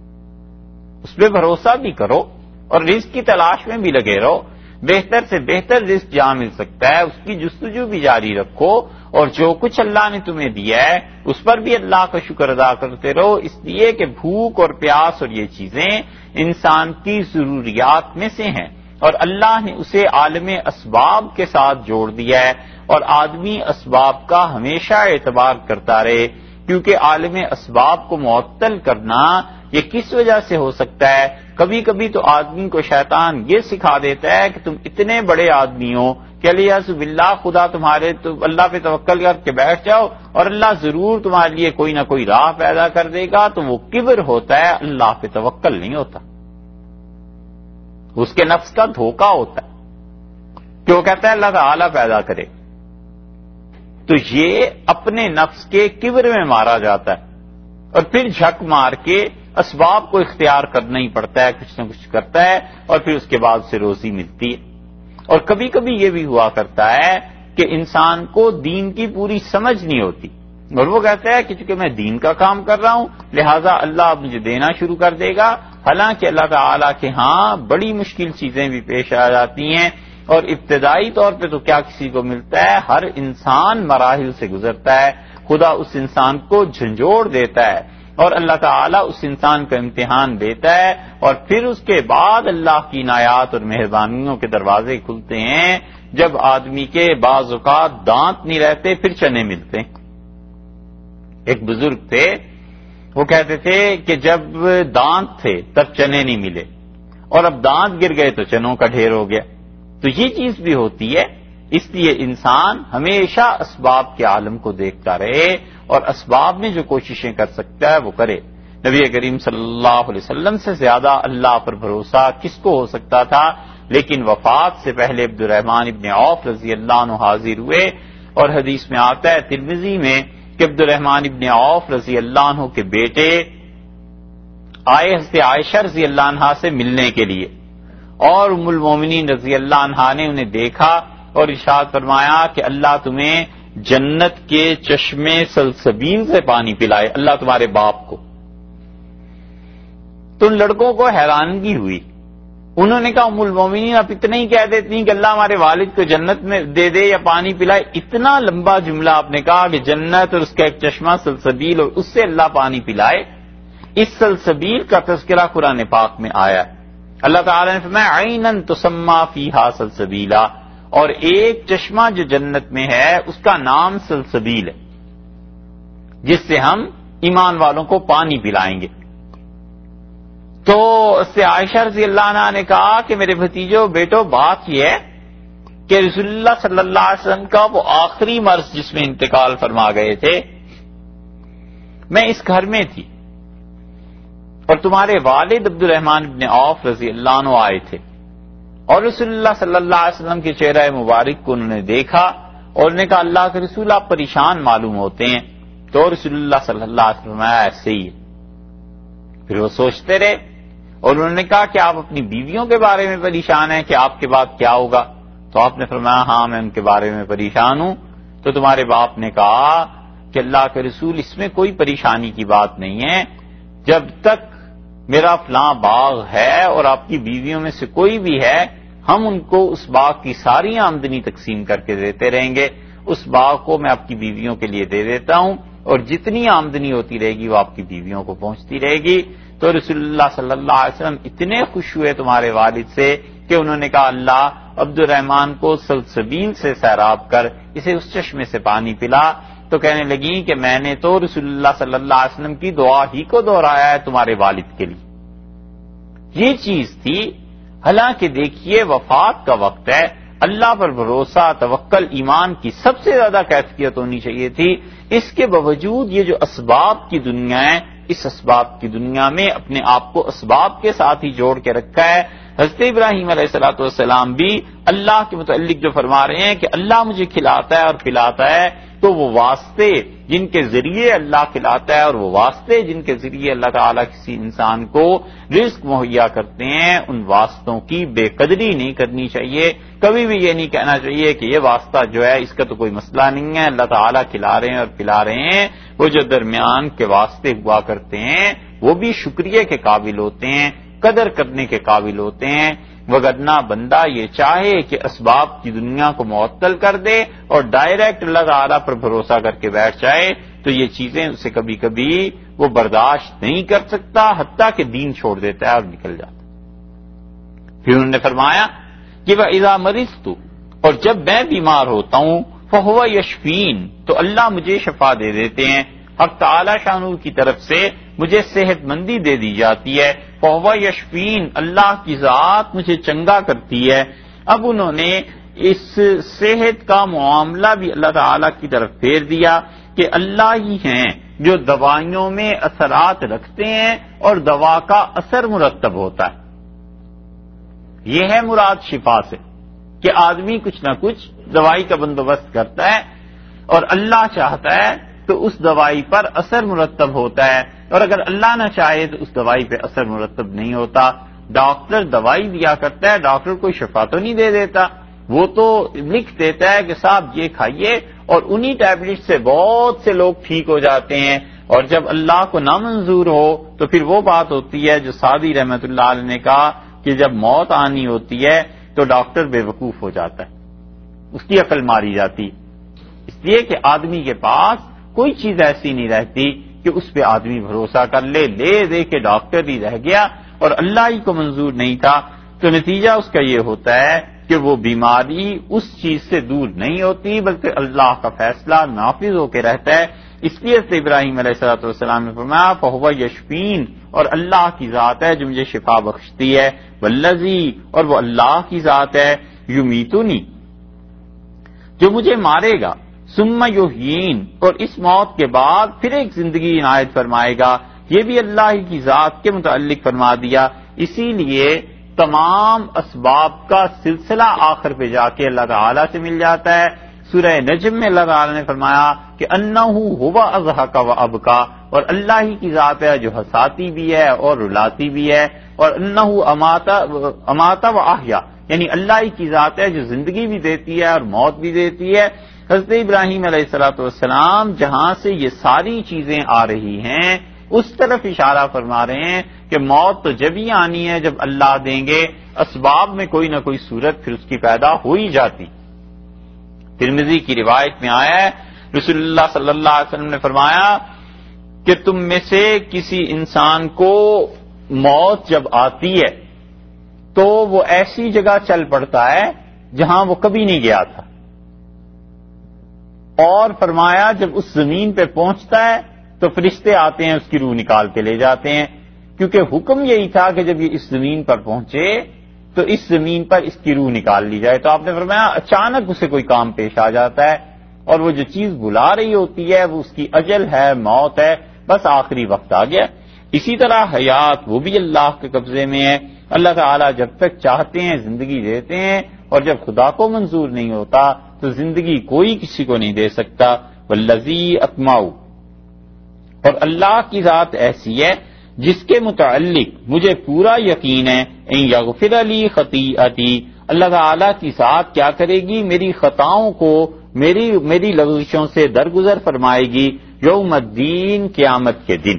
A: اس پہ بھروسہ بھی کرو اور رزق کی تلاش میں بھی لگے رہو۔ بہتر سے بہتر رزق جہاں مل سکتا ہے اس کی جستجو بھی جاری رکھو، اور جو کچھ اللہ نے تمہیں دیا ہے اس پر بھی اللہ کا شکر ادا کرتے رہو، اس لیے کہ بھوک اور پیاس اور یہ چیزیں انسان کی ضروریات میں سے ہیں، اور اللہ نے اسے عالم اسباب کے ساتھ جوڑ دیا ہے، اور آدمی اسباب کا ہمیشہ اعتبار کرتا رہے، کیونکہ عالم اسباب کو معطل کرنا یہ کس وجہ سے ہو سکتا ہے؟ کبھی کبھی تو آدمی کو شیطان یہ سکھا دیتا ہے کہ تم اتنے بڑے آدمی ہو کہ الیاذ باللہ خدا تمہارے تو اللہ پہ توکل کر کے بیٹھ جاؤ اور اللہ ضرور تمہارے لیے کوئی نہ کوئی راہ پیدا کر دے گا، تو وہ کبر ہوتا ہے، اللہ پہ توکل نہیں ہوتا، اس کے نفس کا دھوکہ ہوتا ہے کہ وہ کہتا ہے اللہ تعالی پیدا کرے، تو یہ اپنے نفس کے کبر میں مارا جاتا ہے، اور پھر جھک مار کے اسباب کو اختیار کرنا ہی پڑتا ہے، کچھ نہ کچھ کرتا ہے، اور پھر اس کے بعد سے روزی ملتی ہے۔ اور کبھی کبھی یہ بھی ہوا کرتا ہے کہ انسان کو دین کی پوری سمجھ نہیں ہوتی، اور وہ کہتا ہے کہ چونکہ میں دین کا کام کر رہا ہوں لہذا اللہ اب مجھے دینا شروع کر دے گا، حالانکہ اللہ تعالیٰ کے ہاں بڑی مشکل چیزیں بھی پیش آ جاتی ہیں، اور ابتدائی طور پہ تو کیا کسی کو ملتا ہے، ہر انسان مراحل سے گزرتا ہے، خدا اس انسان کو جھنجھوڑ دیتا ہے، اور اللہ تعالیٰ اس انسان کا امتحان دیتا ہے، اور پھر اس کے بعد اللہ کی عنایات اور مہربانیوں کے دروازے کھلتے ہیں، جب آدمی کے بعض اوقات دانت نہیں رہتے پھر چنے ملتے ہیں۔ ایک بزرگ تھے، وہ کہتے تھے کہ جب دانت تھے تب چنے نہیں ملے، اور اب دانت گر گئے تو چنوں کا ڈھیر ہو گیا۔ تو یہ چیز بھی ہوتی ہے، اس لیے انسان ہمیشہ اسباب کے عالم کو دیکھتا رہے اور اسباب میں جو کوششیں کر سکتا ہے وہ کرے۔ نبی کریم صلی اللہ علیہ وسلم سے زیادہ اللہ پر بھروسہ کس کو ہو سکتا تھا؟ لیکن وفات سے پہلے عبد الرحمن ابن عوف رضی اللہ عنہ حاضر ہوئے، اور حدیث میں آتا ہے ترمذی میں کہ عبد الرحمن ابن عوف رضی اللہ عنہ کے بیٹے آئے حضرت عائشہ رضی اللہ عنہا سے ملنے کے لیے، اور ام المومنین رضی اللہ عنہا نے انہیں دیکھا اور ارشاد فرمایا کہ اللہ تمہیں جنت کے چشمے سلسبیل سے پانی پلائے، اللہ تمہارے باپ کو۔ تو ان لڑکوں کو حیرانگی ہوئی، انہوں نے کہا ام المومنین آپ اتنا ہی کہہ دیتی ہیں کہ اللہ ہمارے والد کو جنت میں دے دے یا پانی پلائے، اتنا لمبا جملہ آپ نے کہا کہ جنت اور اس کا ایک چشمہ سلسبیل اور اس سے اللہ پانی پلائے۔ اس سلسبیل کا تذکرہ قرآن پاک میں آیا، اللہ تعالیٰ نے فرمایا عینن تسمی فیہا سلسبیلا، اور ایک چشمہ جو جنت میں ہے اس کا نام سلسبیل ہے، جس سے ہم ایمان والوں کو پانی پلائیں گے۔ تو اس سے عائشہ رضی اللہ عنہا نے کہا کہ میرے بھتیجو بیٹو بات یہ ہے کہ رسول اللہ صلی اللہ علیہ وسلم کا وہ آخری مرض جس میں انتقال فرما گئے تھے، میں اس گھر میں تھی اور تمہارے والد عبد الرحمن بن عوف رضی اللہ عنہ آئے تھے، اور رسول اللہ صلی اللہ علیہ وسلم کے چہرہ مبارک کو انہوں نے دیکھا اور انہوں نے کہا اللہ کے رسول آپ پریشان معلوم ہوتے ہیں، تو رسول اللہ صلی اللہ علیہ وسلم ایسے ہی ہے۔ پھر وہ سوچتے رہے اور انہوں نے کہا کہ آپ اپنی بیویوں کے بارے میں پریشان ہیں کہ آپ کے بعد کیا ہوگا؟ تو آپ نے فرمایا ہاں میں ان کے بارے میں پریشان ہوں۔ تو تمہارے باپ نے کہا کہ اللہ کے رسول اس میں کوئی پریشانی کی بات نہیں ہے، جب تک میرا فلاں باغ ہے اور آپ کی بیویوں میں سے کوئی بھی ہے ہم ان کو اس باغ کی ساری آمدنی تقسیم کر کے دیتے رہیں گے، اس باغ کو میں آپ کی بیویوں کے لیے دے دیتا ہوں اور جتنی آمدنی ہوتی رہے گی وہ آپ کی بیویوں کو پہنچتی رہے گی۔ تو رسول اللہ صلی اللہ علیہ وسلم اتنے خوش ہوئے تمہارے والد سے کہ انہوں نے کہا اللہ عبد الرحمن کو سلسبیل سے سیراب کر اسے اس چشمے سے پانی پلا۔ تو کہنے لگی کہ میں نے تو رسول اللہ صلی اللہ علیہ وسلم کی دعا ہی کو دہرایا ہے تمہارے والد کے لیے۔ یہ چیز تھی، حالانکہ دیکھیے وفات کا وقت ہے، اللہ پر بھروسہ توکل ایمان کی سب سے زیادہ کیفیت ہونی چاہیے تھی، اس کے باوجود یہ جو اسباب کی دنیا ہے اس اسباب کی دنیا میں اپنے آپ کو اسباب کے ساتھ ہی جوڑ کے رکھا ہے۔ حضرت ابراہیم علیہ الصلوۃ والسلام بھی اللہ کے متعلق جو فرما رہے ہیں کہ اللہ مجھے کھلاتا ہے اور پلاتا ہے، تو وہ واسطے جن کے ذریعے اللہ کھلاتا ہے اور وہ واسطے جن کے ذریعے اللہ تعالیٰ کسی انسان کو رزق مہیا کرتے ہیں، ان واسطوں کی بے قدری نہیں کرنی چاہیے۔ کبھی بھی یہ نہیں کہنا چاہیے کہ یہ واسطہ جو ہے اس کا تو کوئی مسئلہ نہیں ہے، اللہ تعالیٰ کھلا رہے ہیں اور پلا رہے ہیں۔ وہ جو درمیان کے واسطے ہوا کرتے ہیں وہ بھی شکریہ کے قابل ہوتے ہیں، قدر کرنے کے قابل ہوتے ہیں، وگرنہ بندہ یہ چاہے کہ اسباب کی دنیا کو معطل کر دے اور ڈائریکٹ اللہ تعالیٰ پر بھروسہ کر کے بیٹھ جائے تو یہ چیزیں اسے کبھی کبھی وہ برداشت نہیں کر سکتا، حتیٰ کہ دین چھوڑ دیتا ہے اور نکل جاتا ہے۔ پھر انہوں نے فرمایا کہ وَإِذَا مَرِضْتُ، اور جب میں بیمار ہوتا ہوں فَهُوَ يَشْفِينِ، تو اللہ مجھے شفا دے دیتے ہیں، حق تعالی شانہ کی طرف سے مجھے صحت مندی دے دی جاتی ہے۔ فَهُوَ يَشْفِينِ، اللہ کی ذات مجھے چنگا کرتی ہے۔ اب انہوں نے اس صحت کا معاملہ بھی اللہ تعالی کی طرف پھیر دیا کہ اللہ ہی ہیں جو دوائیوں میں اثرات رکھتے ہیں اور دوا کا اثر مرتب ہوتا ہے۔ یہ ہے مراد شفا سے کہ آدمی کچھ نہ کچھ دوائی کا بندوبست کرتا ہے اور اللہ چاہتا ہے تو اس دوائی پر اثر مرتب ہوتا ہے، اور اگر اللہ نہ چاہے تو اس دوائی پہ اثر مرتب نہیں ہوتا۔ ڈاکٹر دوائی دیا کرتا ہے، ڈاکٹر کوئی شفا تو نہیں دے دیتا، وہ تو لکھ دیتا ہے کہ صاحب یہ کھائیے، اور انہی ٹیبلٹ سے بہت سے لوگ ٹھیک ہو جاتے ہیں۔ اور جب اللہ کو نہ منظور ہو تو پھر وہ بات ہوتی ہے جو سعدی رحمت اللہ علیہ نے کہا کہ جب موت آنی ہوتی ہے تو ڈاکٹر بے وقوف ہو جاتا ہے، اس کی عقل ماری جاتی، اس لیے کہ آدمی کے پاس کوئی چیز ایسی نہیں رہتی کہ اس پہ آدمی بھروسہ کر لے، لے دے کے ڈاکٹر ہی رہ گیا اور اللہ ہی کو منظور نہیں تھا، تو نتیجہ اس کا یہ ہوتا ہے کہ وہ بیماری اس چیز سے دور نہیں ہوتی بلکہ اللہ کا فیصلہ نافذ ہو کے رہتا ہے۔ اس لیے سے ابراہیم علیہ الصلوۃ والسلام نے فرمایا فَهُوَ يَشْفِينِ، اور اللہ کی ذات ہے جو مجھے شفا بخشتی ہے، وَالَّذِي، اور وہ اللہ کی ذات ہے، يُمِيتُنِي، جو مجھے مارے گا، ثُمَّ يُحْيِينِ، اور اس موت کے بعد پھر ایک زندگی عنایت فرمائے گا، یہ بھی اللہ ہی کی ذات کے متعلق فرما دیا۔ اسی لیے تمام اسباب کا سلسلہ آخر پہ جا کے اللہ تعالی سے مل جاتا ہے۔ سورہ نجم میں اللہ تعالیٰ نے فرمایا کہ انہ ہوا اضحک و ابکا، اور اللہ ہی کی ذات ہے جو ہنساتی بھی ہے اور رلاتی بھی ہے، اور انہ اماتا اماتا و احیا، یعنی اللہ ہی کی ذات ہے جو زندگی بھی دیتی ہے اور موت بھی دیتی ہے۔ حضرت ابراہیم علیہ الصلوۃ والسلام جہاں سے یہ ساری چیزیں آ رہی ہیں اس طرف اشارہ فرما رہے ہیں کہ موت تو جب ہی آنی ہے جب اللہ دیں گے، اسباب میں کوئی نہ کوئی صورت پھر اس کی پیدا ہو ہی جاتی۔ ترمذی کی روایت میں آیا ہے رسول اللہ صلی اللہ علیہ وسلم نے فرمایا کہ تم میں سے کسی انسان کو موت جب آتی ہے تو وہ ایسی جگہ چل پڑتا ہے جہاں وہ کبھی نہیں گیا تھا، اور فرمایا جب اس زمین پہ پہنچتا ہے تو فرشتے آتے ہیں اس کی روح نکال کے لے جاتے ہیں، کیونکہ حکم یہی تھا کہ جب یہ اس زمین پر پہنچے تو اس زمین پر اس کی روح نکال لی جائے۔ تو آپ نے فرمایا اچانک اسے کوئی کام پیش آ جاتا ہے اور وہ جو چیز بلا رہی ہوتی ہے وہ اس کی اجل ہے، موت ہے، بس آخری وقت آ گیا۔ اسی طرح حیات وہ بھی اللہ کے قبضے میں ہے، اللہ تعالیٰ جب تک چاہتے ہیں زندگی دیتے ہیں، اور جب خدا کو منظور نہیں ہوتا تو زندگی کوئی کسی کو نہیں دے سکتا۔ والذی اطمع، اور اللہ کی ذات ایسی ہے جس کے متعلق مجھے پورا یقین ہے، ان یغفر لی خطیئتی، اللہ تعالیٰ کی ذات کیا کرے گی، میری خطاؤں کو میری میری لغزشوں سے درگزر فرمائے گی، یوم الدین، قیامت کے دن۔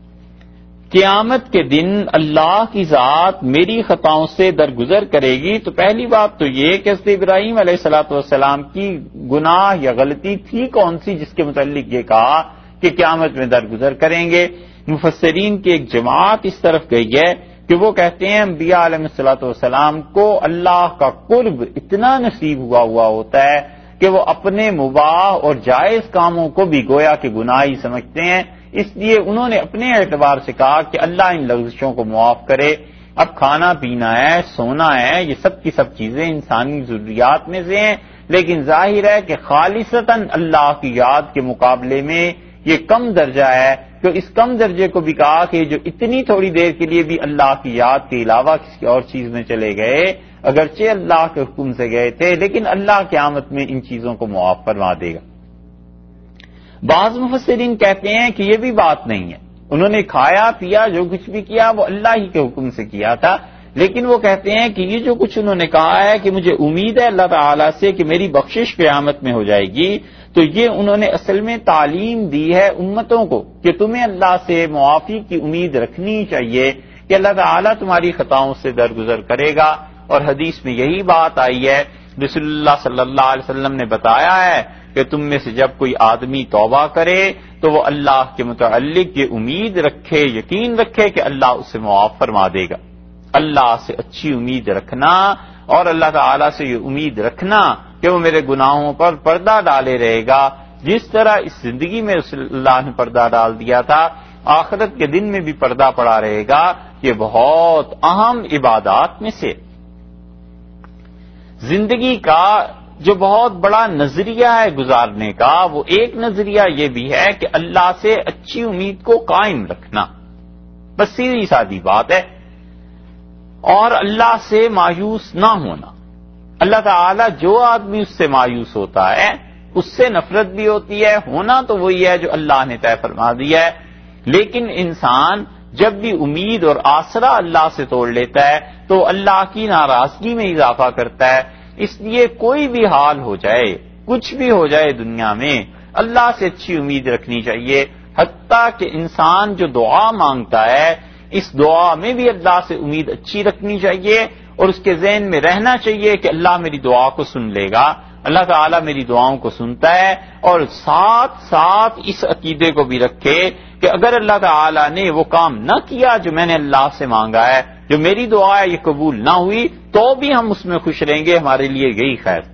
A: قیامت کے دن اللہ کی ذات میری خطاؤں سے درگزر کرے گی، تو پہلی بات تو یہ کہ حضرت ابراہیم علیہ الصلوۃ والسلام کی گناہ یا غلطی تھی کون سی جس کے متعلق یہ کہا کہ قیامت میں درگزر کریں گے۔ مفسرین کی ایک جماعت اس طرف گئی ہے کہ وہ کہتے ہیں انبیاء علیہ الصلوۃ والسلام کو اللہ کا قرب اتنا نصیب ہوا ہوا ہوتا ہے کہ وہ اپنے مباح اور جائز کاموں کو بھی گویا کہ گناہ ہی سمجھتے ہیں، اس لیے انہوں نے اپنے اعتبار سے کہا کہ اللہ ان لغزشوں کو معاف کرے۔ اب کھانا پینا ہے، سونا ہے، یہ سب کی سب چیزیں انسانی ضروریات میں سے ہیں، لیکن ظاہر ہے کہ خالصتاً اللہ کی یاد کے مقابلے میں یہ کم درجہ ہے، تو اس کم درجے کو بھی کہا کہ جو اتنی تھوڑی دیر کے لیے بھی اللہ کی یاد کے علاوہ کسی اور چیز میں چلے گئے، اگرچہ اللہ کے حکم سے گئے تھے لیکن اللہ قیامت میں ان چیزوں کو معاف فرما دے گا۔ بعض مفسرین کہتے ہیں کہ یہ بھی بات نہیں ہے، انہوں نے کھایا پیا جو کچھ بھی کیا وہ اللہ ہی کے حکم سے کیا تھا، لیکن وہ کہتے ہیں کہ یہ جو کچھ انہوں نے کہا ہے کہ مجھے امید ہے اللہ تعالیٰ سے کہ میری بخشش قیامت میں ہو جائے گی، تو یہ انہوں نے اصل میں تعلیم دی ہے امتوں کو کہ تمہیں اللہ سے معافی کی امید رکھنی چاہیے کہ اللہ تعالیٰ تمہاری خطاؤں سے درگزر کرے گا۔ اور حدیث میں یہی بات آئی ہے، رسول اللہ صلی اللہ علیہ وسلم نے بتایا ہے کہ تم میں سے جب کوئی آدمی توبہ کرے تو وہ اللہ کے متعلق یہ امید رکھے، یقین رکھے کہ اللہ اسے معاف فرما دے گا۔ اللہ سے اچھی امید رکھنا اور اللہ تعالیٰ سے یہ امید رکھنا کہ وہ میرے گناہوں پر پردہ ڈالے رہے گا، جس طرح اس زندگی میں اللہ نے پردہ ڈال دیا تھا، آخرت کے دن میں بھی پردہ پڑا رہے گا، یہ بہت اہم عبادات میں سے۔ زندگی کا جو بہت بڑا نظریہ ہے گزارنے کا، وہ ایک نظریہ یہ بھی ہے کہ اللہ سے اچھی امید کو قائم رکھنا، بس سیدھی سادی بات ہے، اور اللہ سے مایوس نہ ہونا۔ اللہ تعالیٰ جو آدمی اس سے مایوس ہوتا ہے اس سے نفرت بھی ہوتی ہے، ہونا تو وہی ہے جو اللہ نے طے فرما دیا ہے، لیکن انسان جب بھی امید اور آسرا اللہ سے توڑ لیتا ہے تو اللہ کی ناراضگی میں اضافہ کرتا ہے۔ اس لیے کوئی بھی حال ہو جائے، کچھ بھی ہو جائے دنیا میں، اللہ سے اچھی امید رکھنی چاہیے، حتیٰ کہ انسان جو دعا مانگتا ہے اس دعا میں بھی اللہ سے امید اچھی رکھنی چاہیے، اور اس کے ذہن میں رہنا چاہیے کہ اللہ میری دعا کو سن لے گا، اللہ تعالیٰ میری دعاؤں کو سنتا ہے، اور ساتھ ساتھ اس عقیدے کو بھی رکھے کہ اگر اللہ تعالیٰ نے وہ کام نہ کیا جو میں نے اللہ سے مانگا ہے، جو میری دعا ہے یہ قبول نہ ہوئی، تو بھی ہم اس میں خوش رہیں گے، ہمارے لیے یہی خیر۔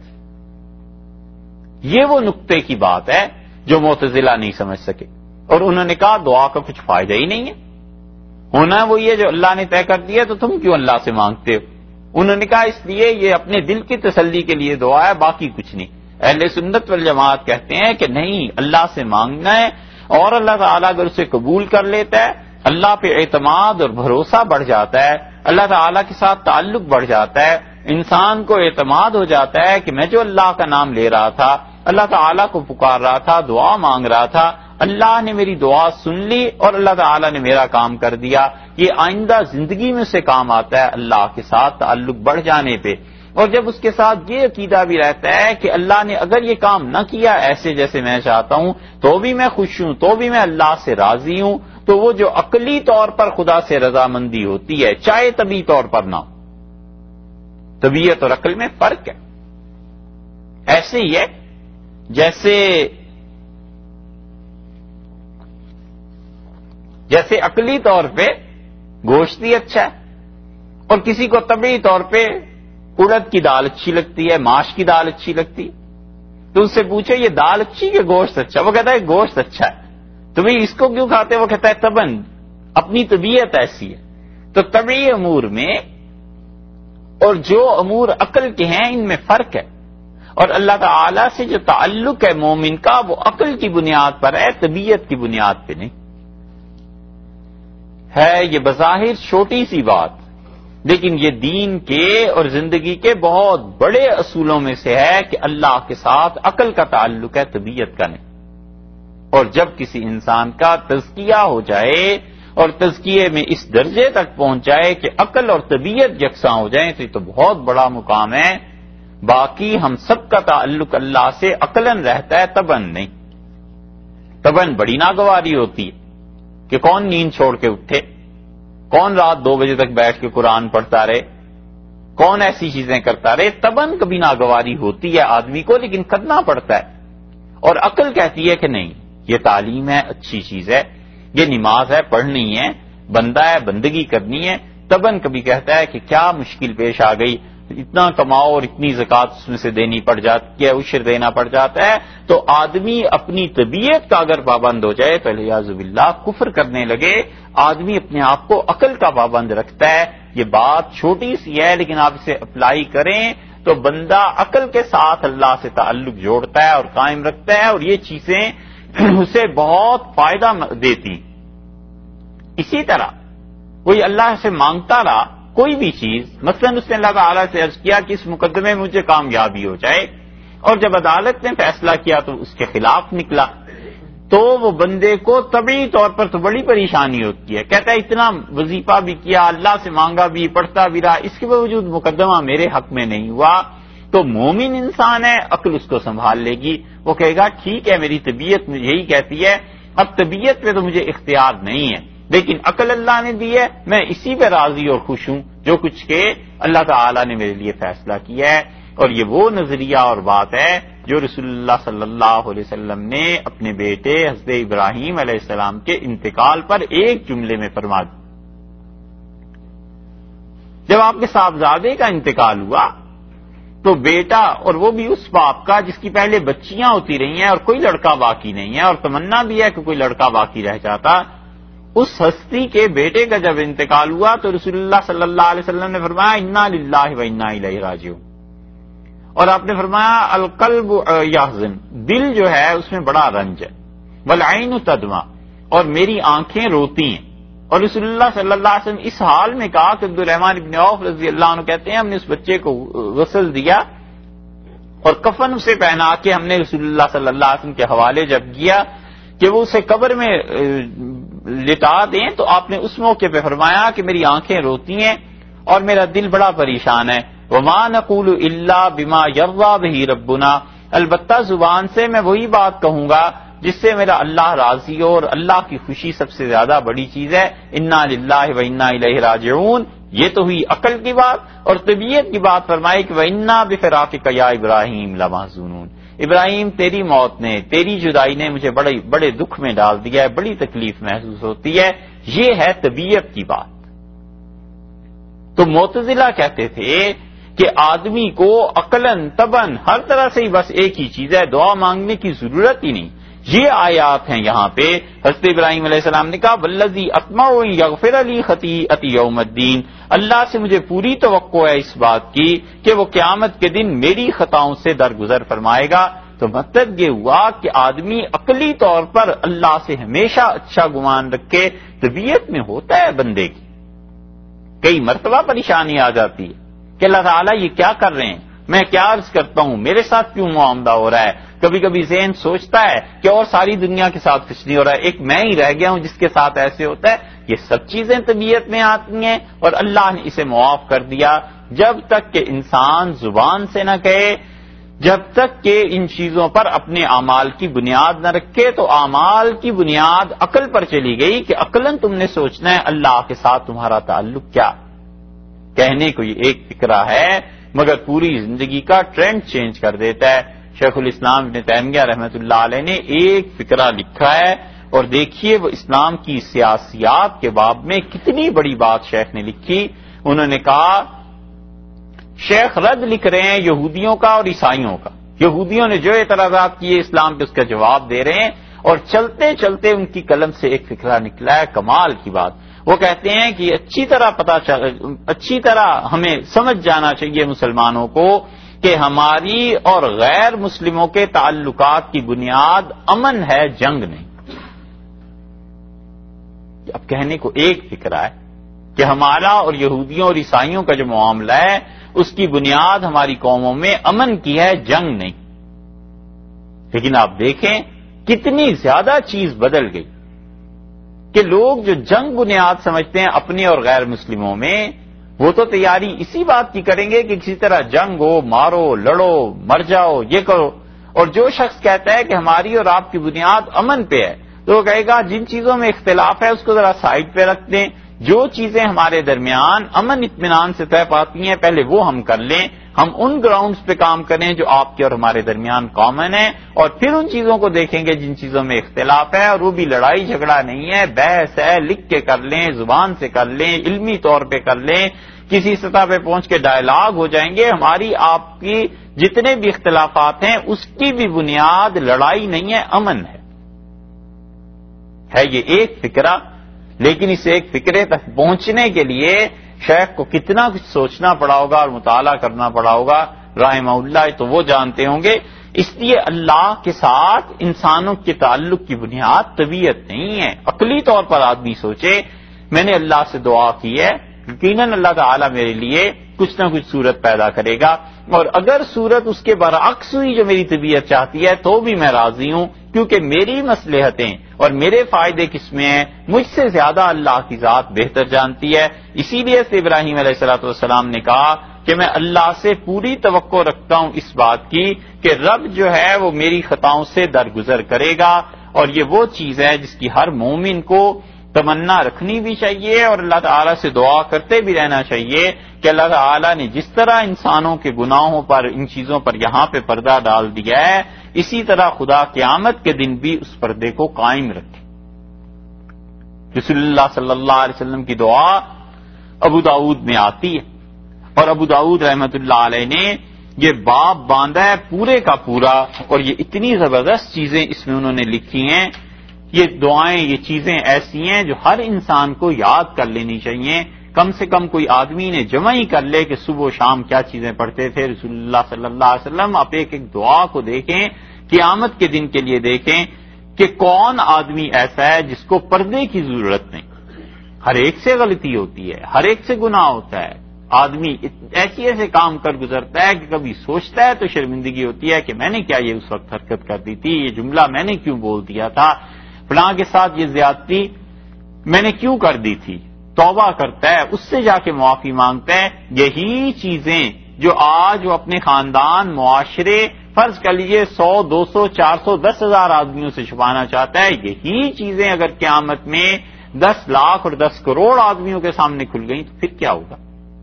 A: یہ وہ نقطے کی بات ہے جو معتزلہ نہیں سمجھ سکے، اور انہوں نے کہا دعا کا کچھ فائدہ ہی نہیں ہے، ہونا وہی ہے جو اللہ نے طے کر دیا، تو تم کیوں اللہ سے مانگتے ہو؟ انہوں نے کہا اس لیے یہ اپنے دل کی تسلی کے لیے دعا ہے، باقی کچھ نہیں۔ اہل سنت والجماعت کہتے ہیں کہ نہیں، اللہ سے مانگنا ہے، اور اللہ تعالیٰ اگر اسے قبول کر لیتا ہے، اللہ پہ اعتماد اور بھروسہ بڑھ جاتا ہے، اللہ تعالیٰ کے ساتھ تعلق بڑھ جاتا ہے، انسان کو اعتماد ہو جاتا ہے کہ میں جو اللہ کا نام لے رہا تھا اللہ تعالیٰ کو پکار رہا تھا، دعا مانگ رہا تھا، اللہ نے میری دعا سن لی اور اللہ تعالیٰ نے میرا کام کر دیا. یہ آئندہ زندگی میں سے کام آتا ہے اللہ کے ساتھ تعلق بڑھ جانے پہ. اور جب اس کے ساتھ یہ عقیدہ بھی رہتا ہے کہ اللہ نے اگر یہ کام نہ کیا ایسے جیسے میں چاہتا ہوں تو بھی میں خوش ہوں، تو بھی میں اللہ سے راضی ہوں، تو وہ جو عقلی طور پر خدا سے رضامندی ہوتی ہے چاہے طبعی طور پر نہ ہو. طبیعت اور عقل میں فرق ہے. ایسے ہی ہے جیسے جیسے عقلی طور پہ گوشت ہی اچھا ہے اور کسی کو طبعی طور پہ اڑد کی دال اچھی لگتی ہے، ماش کی دال اچھی لگتی، تو اس سے پوچھے یہ دال اچھی کہ گوشت اچھا؟ وہ کہتا ہے گوشت اچھا ہے. تو بھئی اس کو کیوں کھاتے؟ وہ کہتا ہے تبن، اپنی طبیعت ایسی ہے. تو طبعی امور میں اور جو امور عقل کے ہیں ان میں فرق ہے. اور اللہ تعالی سے جو تعلق ہے مومن کا وہ عقل کی بنیاد پر ہے، طبیعت کی بنیاد پہ نہیں ہے. یہ بظاہر چھوٹی سی بات لیکن یہ دین کے اور زندگی کے بہت بڑے اصولوں میں سے ہے کہ اللہ کے ساتھ عقل کا تعلق ہے، طبیعت کا نہیں. اور جب کسی انسان کا تزکیہ ہو جائے اور تزکیے میں اس درجے تک پہنچ جائے کہ عقل اور طبیعت یکساں ہو جائیں تو یہ تو بہت بڑا مقام ہے. باقی ہم سب کا تعلق اللہ سے عقلاً رہتا ہے، تباً نہیں. تباً بڑی ناگواری ہوتی ہے کہ کون نیند چھوڑ کے اٹھے، کون رات دو بجے تک بیٹھ کے قرآن پڑھتا رہے، کون ایسی چیزیں کرتا رہے. تباً کبھی ناگواری ہوتی ہے آدمی کو لیکن کرنا پڑتا ہے. اور عقل کہتی ہے کہ نہیں یہ تعلیم ہے، اچھی چیز ہے، یہ نماز ہے، پڑھنی ہے، بندہ ہے، بندگی کرنی ہے. تباً کبھی کہتا ہے کہ کیا مشکل پیش آ گئی، اتنا کماؤ اور اتنی زکوٰۃ اس میں سے دینی پڑ جاتی ہے، عشر دینا پڑ جاتا ہے. تو آدمی اپنی طبیعت کا اگر پابند ہو جائے تو الیاذ باللہ کفر کرنے لگے. آدمی اپنے آپ کو عقل کا پابند رکھتا ہے. یہ بات چھوٹی سی ہے لیکن آپ اسے اپلائی کریں تو بندہ عقل کے ساتھ اللہ سے تعلق جوڑتا ہے اور قائم رکھتا ہے اور یہ چیزیں اسے بہت فائدہ دیتی. اسی طرح کوئی اللہ سے مانگتا رہا کوئی بھی چیز، مثلا اس نے اللہ تعالیٰ سے عرض کیا کہ اس مقدمے میں مجھے کامیابی ہو جائے، اور جب عدالت نے فیصلہ کیا تو اس کے خلاف نکلا، تو وہ بندے کو طبعی طور پر تو بڑی پریشانی ہوتی ہے. کہتا ہے اتنا وظیفہ بھی کیا، اللہ سے مانگا بھی، پڑھتا بھی رہا، اس کے باوجود مقدمہ میرے حق میں نہیں ہوا. تو مومن انسان ہے، عقل اس کو سنبھال لے گی. وہ کہے گا ٹھیک ہے میری طبیعت یہی کہتی ہے، اب طبیعت پہ تو مجھے اختیار نہیں ہے لیکن عقل اللہ نے دی ہے، میں اسی پہ راضی اور خوش ہوں جو کچھ کہ اللہ تعالی نے میرے لیے فیصلہ کیا ہے. اور یہ وہ نظریہ اور بات ہے جو رسول اللہ صلی اللہ علیہ وسلم نے اپنے بیٹے حضرت ابراہیم علیہ السلام کے انتقال پر ایک جملے میں فرما دی. جب آپ کے صاحبزادے کا انتقال ہوا تو بیٹا، اور وہ بھی اس باپ کا جس کی پہلے بچیاں ہوتی رہی ہیں اور کوئی لڑکا باقی نہیں ہے اور تمنا بھی ہے کہ کوئی لڑکا باقی رہ جاتا، اس ہستی کے بیٹے کا جب انتقال ہوا تو رسول اللہ صلی اللہ علیہ وسلم نے فرمایا انا للہ و انا الیہ راجعون. اور آپ نے فرمایا القلب یحزن، دل جو ہے اس میں بڑا رنج ہے، والعین تدمع، اور میری آنکھیں روتی ہیں. اور رسول اللہ صلی اللہ علیہ وسلم اس حال میں کہا کہ عبد الرحمن بن عوف رضی اللہ عنہ کہتے ہیں ہم نے اس بچے کو غسل دیا اور کفن اسے پہنا کے ہم نے رسول اللہ صلی اللہ علیہ وسلم کے حوالے جب کیا کہ وہ اسے قبر میں لٹا دیں تو آپ نے اس موقع پہ فرمایا کہ میری آنکھیں روتی ہیں اور میرا دل بڑا پریشان ہے. وما نقول الا بما یرضی بہ ربنا، البتہ زبان سے میں وہی بات کہوں گا جس سے میرا اللہ راضی ہو اور اللہ کی خوشی سب سے زیادہ بڑی چیز ہے. انا للہ و انا الیہ راجعون، یہ تو ہوئی عقل کی بات. اور طبیعت کی بات فرمائی کہ وَإِنَّا بِفِرَاقِكَ يَا إِبْرَاهِيمُ لَمَحْزُونُونَ، ابراہیم تیری موت نے، تیری جدائی نے مجھے بڑے بڑے دکھ میں ڈال دیا ہے، بڑی تکلیف محسوس ہوتی ہے. یہ ہے طبیعت کی بات. تو معتزلہ کہتے تھے کہ آدمی کو عقلاً طبعاً ہر طرح سے ہی بس ایک ہی چیز ہے، دعا مانگنے کی ضرورت ہی نہیں. یہ آیات ہیں یہاں پہ حضرت ابراہیم علیہ السلام نے کہا والذی اطمع ان یغفر لی خطیئتی یوم الدین، اللہ سے مجھے پوری توقع ہے اس بات کی کہ وہ قیامت کے دن میری خطاؤں سے درگزر فرمائے گا. تو مطلب یہ ہوا کہ آدمی عقلی طور پر اللہ سے ہمیشہ اچھا گمان رکھے. طبیعت میں ہوتا ہے بندے کی کئی مرتبہ پریشانی آ جاتی ہے کہ اللہ تعالیٰ یہ کیا کر رہے ہیں، میں کیا عرض کرتا ہوں، میرے ساتھ کیوں معاملہ ہو رہا ہے؟ کبھی کبھی ذہن سوچتا ہے کہ اور ساری دنیا کے ساتھ کچھ نہیں ہو رہا ہے، ایک میں ہی رہ گیا ہوں جس کے ساتھ ایسے ہوتا ہے۔ یہ سب چیزیں طبیعت میں آتی ہیں اور اللہ نے اسے معاف کر دیا۔ جب تک کہ انسان زبان سے نہ کہے، جب تک کہ ان چیزوں پر اپنے اعمال کی بنیاد نہ رکھے، تو اعمال کی بنیاد عقل پر چلی گئی کہ عقلاً تم نے سوچنا ہے اللہ کے ساتھ تمہارا تعلق کیا۔ کہنے کو یہ ایک فکرہ ہے مگر پوری زندگی کا ٹرینڈ چینج کر دیتا ہے۔ شیخ الاسلام ابن تیمیہ رحمۃ اللہ علیہ نے ایک فکرہ لکھا ہے اور دیکھیے وہ اسلام کی سیاسیات کے باب میں کتنی بڑی بات شیخ نے لکھی۔ انہوں نے کہا، شیخ رد لکھ رہے ہیں یہودیوں کا اور عیسائیوں کا، یہودیوں نے جو اعتراضات کیے اسلام پہ اس کا جواب دے رہے ہیں، اور چلتے چلتے ان کی قلم سے ایک فکرہ نکلا ہے کمال کی بات۔ وہ کہتے ہیں کہ اچھی طرح پتہ چل اچھی طرح ہمیں سمجھ جانا چاہیے مسلمانوں کو کہ ہماری اور غیر مسلموں کے تعلقات کی بنیاد امن ہے، جنگ نہیں۔ اب کہنے کو ایک فکرہ ہے کہ ہمارا اور یہودیوں اور عیسائیوں کا جو معاملہ ہے اس کی بنیاد ہماری قوموں میں امن کی ہے، جنگ نہیں۔ لیکن آپ دیکھیں کتنی زیادہ چیز بدل گئی کہ لوگ جو جنگ بنیاد سمجھتے ہیں اپنے اور غیر مسلموں میں، وہ تو تیاری اسی بات کی کریں گے کہ کسی طرح جنگ ہو، مارو، لڑو، مر جاؤ، یہ کرو۔ اور جو شخص کہتا ہے کہ ہماری اور آپ کی بنیاد امن پہ ہے، تو وہ کہے گا جن چیزوں میں اختلاف ہے اس کو ذرا سائڈ پہ رکھ دیں، جو چیزیں ہمارے درمیان امن اطمینان سے طے پاتی ہیں پہلے وہ ہم کر لیں، ہم ان گراؤنڈز پہ کام کریں جو آپ کے اور ہمارے درمیان کامن ہے، اور پھر ان چیزوں کو دیکھیں گے جن چیزوں میں اختلاف ہے، اور وہ بھی لڑائی جھگڑا نہیں ہے، بحث ہے، لکھ کے کر لیں، زبان سے کر لیں، علمی طور پہ کر لیں، کسی سطح پہ پہنچ کے ڈائلاگ ہو جائیں گے۔ ہماری آپ کی جتنے بھی اختلافات ہیں اس کی بھی بنیاد لڑائی نہیں ہے، امن ہے۔ ہے یہ ایک فکرہ، لیکن اس ایک فکرے تک پہنچنے کے لیے شیخ کو کتنا کچھ سوچنا پڑا ہوگا اور مطالعہ کرنا پڑا ہوگا، رحمہ اللہ تو وہ جانتے ہوں گے۔ اس لیے اللہ کے ساتھ انسانوں کے تعلق کی بنیاد طبیعت نہیں ہے۔ عقلی طور پر آدمی سوچے میں نے اللہ سے دعا کی ہے، یقیناً اللہ تعالیٰ میرے لیے کچھ نہ کچھ صورت پیدا کرے گا، اور اگر صورت اس کے برعکس ہوئی جو میری طبیعت چاہتی ہے تو بھی میں راضی ہوں، کیونکہ میری مصلحتیں اور میرے فائدے کس میں ہیں مجھ سے زیادہ اللہ کی ذات بہتر جانتی ہے۔ اسی لیے سے ابراہیم علیہ الصلوۃ والسلام نے کہا کہ میں اللہ سے پوری توقع رکھتا ہوں اس بات کی کہ رب جو ہے وہ میری خطاؤں سے درگزر کرے گا، اور یہ وہ چیز ہے جس کی ہر مومن کو تمنا رکھنی بھی چاہیے اور اللہ تعالیٰ سے دعا کرتے بھی رہنا چاہیے کہ اللہ تعالیٰ نے جس طرح انسانوں کے گناہوں پر ان چیزوں پر یہاں پہ پردہ ڈال دیا ہے، اسی طرح خدا قیامت کے دن بھی اس پردے کو قائم رکھے۔ رسول اللہ صلی اللہ علیہ وسلم کی دعا ابو داؤد میں آتی ہے، اور ابو داؤد رحمۃ اللہ علیہ نے یہ باب باندھا ہے پورے کا پورا، اور یہ اتنی زبردست چیزیں اس میں انہوں نے لکھی ہیں، یہ دعائیں، یہ چیزیں ایسی ہیں جو ہر انسان کو یاد کر لینی چاہیے۔ کم سے کم کوئی آدمی نے جمع ہی کر لے کہ صبح و شام کیا چیزیں پڑھتے تھے رسول اللہ صلی اللہ علیہ وسلم۔ آپ ایک ایک دعا کو دیکھیں، قیامت کے دن کے لیے دیکھیں کہ کون آدمی ایسا ہے جس کو پردے کی ضرورت نہیں۔ ہر ایک سے غلطی ہوتی ہے، ہر ایک سے گناہ ہوتا ہے، آدمی ایسے ایسے کام کر گزرتا ہے کہ کبھی سوچتا ہے تو شرمندگی ہوتی ہے کہ میں نے کیا یہ اس وقت حرکت کر دی تھی، یہ جملہ میں نے کیوں بول دیا تھا، فلاں کے ساتھ یہ زیادتی میں نے کیوں کر دی تھی، توبہ کرتا ہے، اس سے جا کے معافی مانگتا ہے۔ یہی چیزیں جو آج وہ اپنے خاندان، معاشرے، فرض کر لیجیے سو، دو سو، چار سو، دس ہزار آدمیوں سے چھپانا چاہتا ہے، یہی چیزیں اگر قیامت میں دس لاکھ اور دس کروڑ آدمیوں کے سامنے کھل گئیں تو پھر کیا ہوگا؟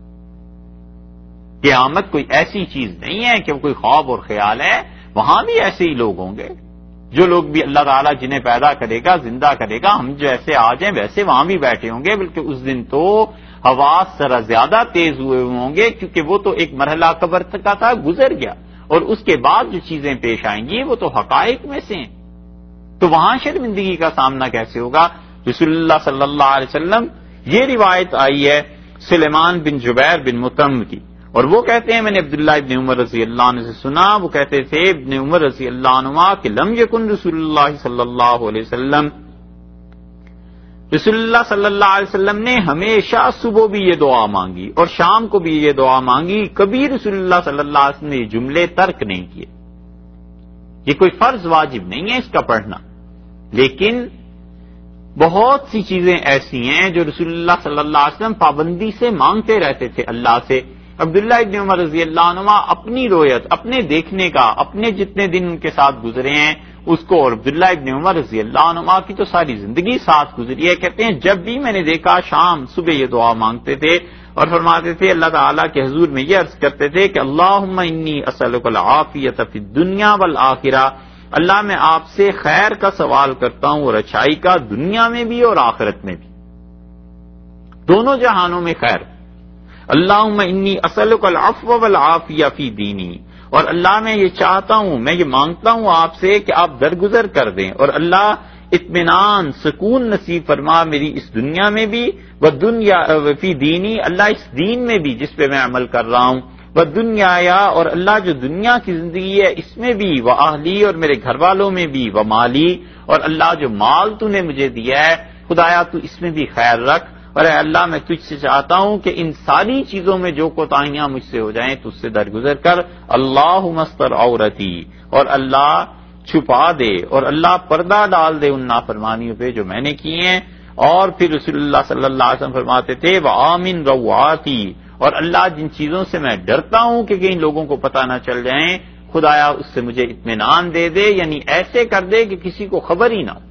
A: قیامت کوئی ایسی چیز نہیں ہے کہ وہ کوئی خواب اور خیال ہے، وہاں بھی ایسے ہی لوگ ہوں گے، جو لوگ بھی اللہ تعالیٰ جنہیں پیدا کرے گا، زندہ کرے گا، ہم جیسے آج ہیں ویسے وہاں بھی بیٹھے ہوں گے، بلکہ اس دن تو حواس ذرا زیادہ تیز ہوئے ہوں گے، کیونکہ وہ تو ایک مرحلہ قبر کا تھا، گزر گیا، اور اس کے بعد جو چیزیں پیش آئیں گی وہ تو حقائق میں سے ہیں، تو وہاں شرمندگی کا سامنا کیسے ہوگا؟ رسول اللہ صلی اللہ علیہ وسلم، یہ روایت آئی ہے سلیمان بن جبیر بن مطعم کی، اور وہ کہتے ہیں میں نے عبداللہ ابن عمر رضی اللہ عنہ سے سنا، وہ کہتے تھے ابن عمر رضی اللہ عنہ کہ لم یکن رسول اللہ صلی اللہ علیہ وسلم رسول اللہ صلی اللہ علیہ وسلم نے ہمیشہ صبح بھی یہ دعا مانگی اور شام کو بھی یہ دعا مانگی، کبھی رسول اللہ صلی اللہ علیہ وسلم نے یہ جملے ترک نہیں کیے۔ یہ کوئی فرض واجب نہیں ہے اس کا پڑھنا، لیکن بہت سی چیزیں ایسی ہیں جو رسول اللہ صلی اللہ علیہ وسلم پابندی سے مانگتے رہتے تھے اللہ سے۔ عبداللہ ابن عمر رضی اللہ عنہ اپنی رویت، اپنے دیکھنے کا، اپنے جتنے دن ان کے ساتھ گزرے ہیں اس کو، اور عبداللہ ابن عمر رضی اللہ عنہ کی تو ساری زندگی ساتھ گزری ہے، کہتے ہیں جب بھی میں نے دیکھا شام صبح یہ دعا مانگتے تھے اور فرماتے تھے اللہ تعالیٰ کے حضور میں یہ عرض کرتے تھے کہ اللہم انی اسألک العافیۃ فی الدنیا والآخرہ، اللہ میں آپ سے خیر کا سوال کرتا ہوں اور اچھائی کا، دنیا میں بھی اور آخرت میں بھی، دونوں جہانوں میں خیر۔ اللہم انی اسألک العفو والعافیہ فی دینی، اور اللہ میں یہ چاہتا ہوں، میں یہ مانگتا ہوں آپ سے کہ آپ درگزر کر دیں، اور اللہ اطمینان سکون نصیب فرما میری اس دنیا میں بھی، وہ دنیا فی دینی، اللہ اس دین میں بھی جس پہ میں عمل کر رہا ہوں، وہ دنیا یا، اور اللہ جو دنیا کی زندگی ہے اس میں بھی، وہ اہلی، اور میرے گھر والوں میں بھی، وہ مالی، اور اللہ جو مال تو نے مجھے دیا ہے خدایا تو اس میں بھی خیر رکھ، اور اے اللہ میں تجھ سے چاہتا ہوں کہ ان ساری چیزوں میں جو کوتاہیاں مجھ سے ہو جائیں تو اس سے درگزر کر، اللہم استر عورتی، اور اللہ چھپا دے اور اللہ پردہ ڈال دے ان نافرمانیوں پہ جو میں نے کی ہیں۔ اور پھر رسول اللہ صلی اللہ علیہ وسلم فرماتے تھے وآمن رواتی، اور اللہ جن چیزوں سے میں ڈرتا ہوں کہ کہیں لوگوں کو پتہ نہ چل جائیں خدایا اس سے مجھے اطمینان دے دے، یعنی ایسے کر دے کہ کسی کو خبر ہی نہ ہو۔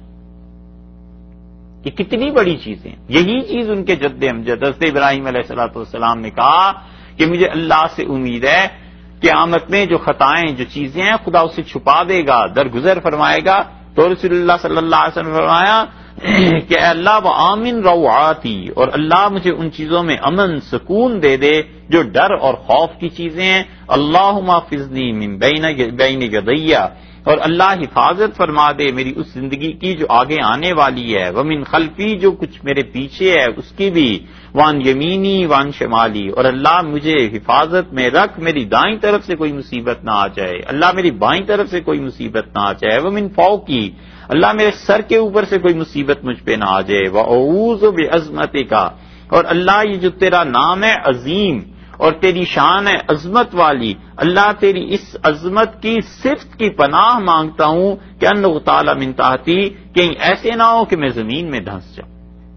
A: یہ کتنی بڑی چیزیں، یہی چیز ان کے جد امجد حضرت ابراہیم علیہ الصلوۃ والسلام نے کہا کہ مجھے اللہ سے امید ہے قیامت میں جو خطائیں جو چیزیں ہیں خدا اسے چھپا دے گا، درگزر فرمائے گا۔ تو رسول اللہ صلی اللہ علیہ وسلم نے فرمایا کہ اے اللہ وہ آمن رواتی، اور اللہ مجھے ان چیزوں میں امن سکون دے دے جو ڈر اور خوف کی چیزیں ہیں۔ اللہم احفظنی من بین بین یدی، اور اللہ حفاظت فرما دے میری اس زندگی کی جو آگے آنے والی ہے، ومن خلفی جو کچھ میرے پیچھے ہے اس کی بھی، وان یمینی وان شمالی، اور اللہ مجھے حفاظت میں رکھ میری دائیں طرف سے کوئی مصیبت نہ آ جائے، اللہ میری بائیں طرف سے کوئی مصیبت نہ آ جائے، ومن فوقی، اللہ میرے سر کے اوپر سے کوئی مصیبت مجھ پہ نہ آ جائے، واعوذ بعظمتک، اور اللہ یہ جو تیرا نام ہے عظیم اور تیری شان ہے عظمت والی، اللہ تیری اس عظمت کی صفت کی پناہ مانگتا ہوں کہ ان اغتال من تحتی، کہیں ایسے نہ ہو کہ میں زمین میں دھنس جاؤں۔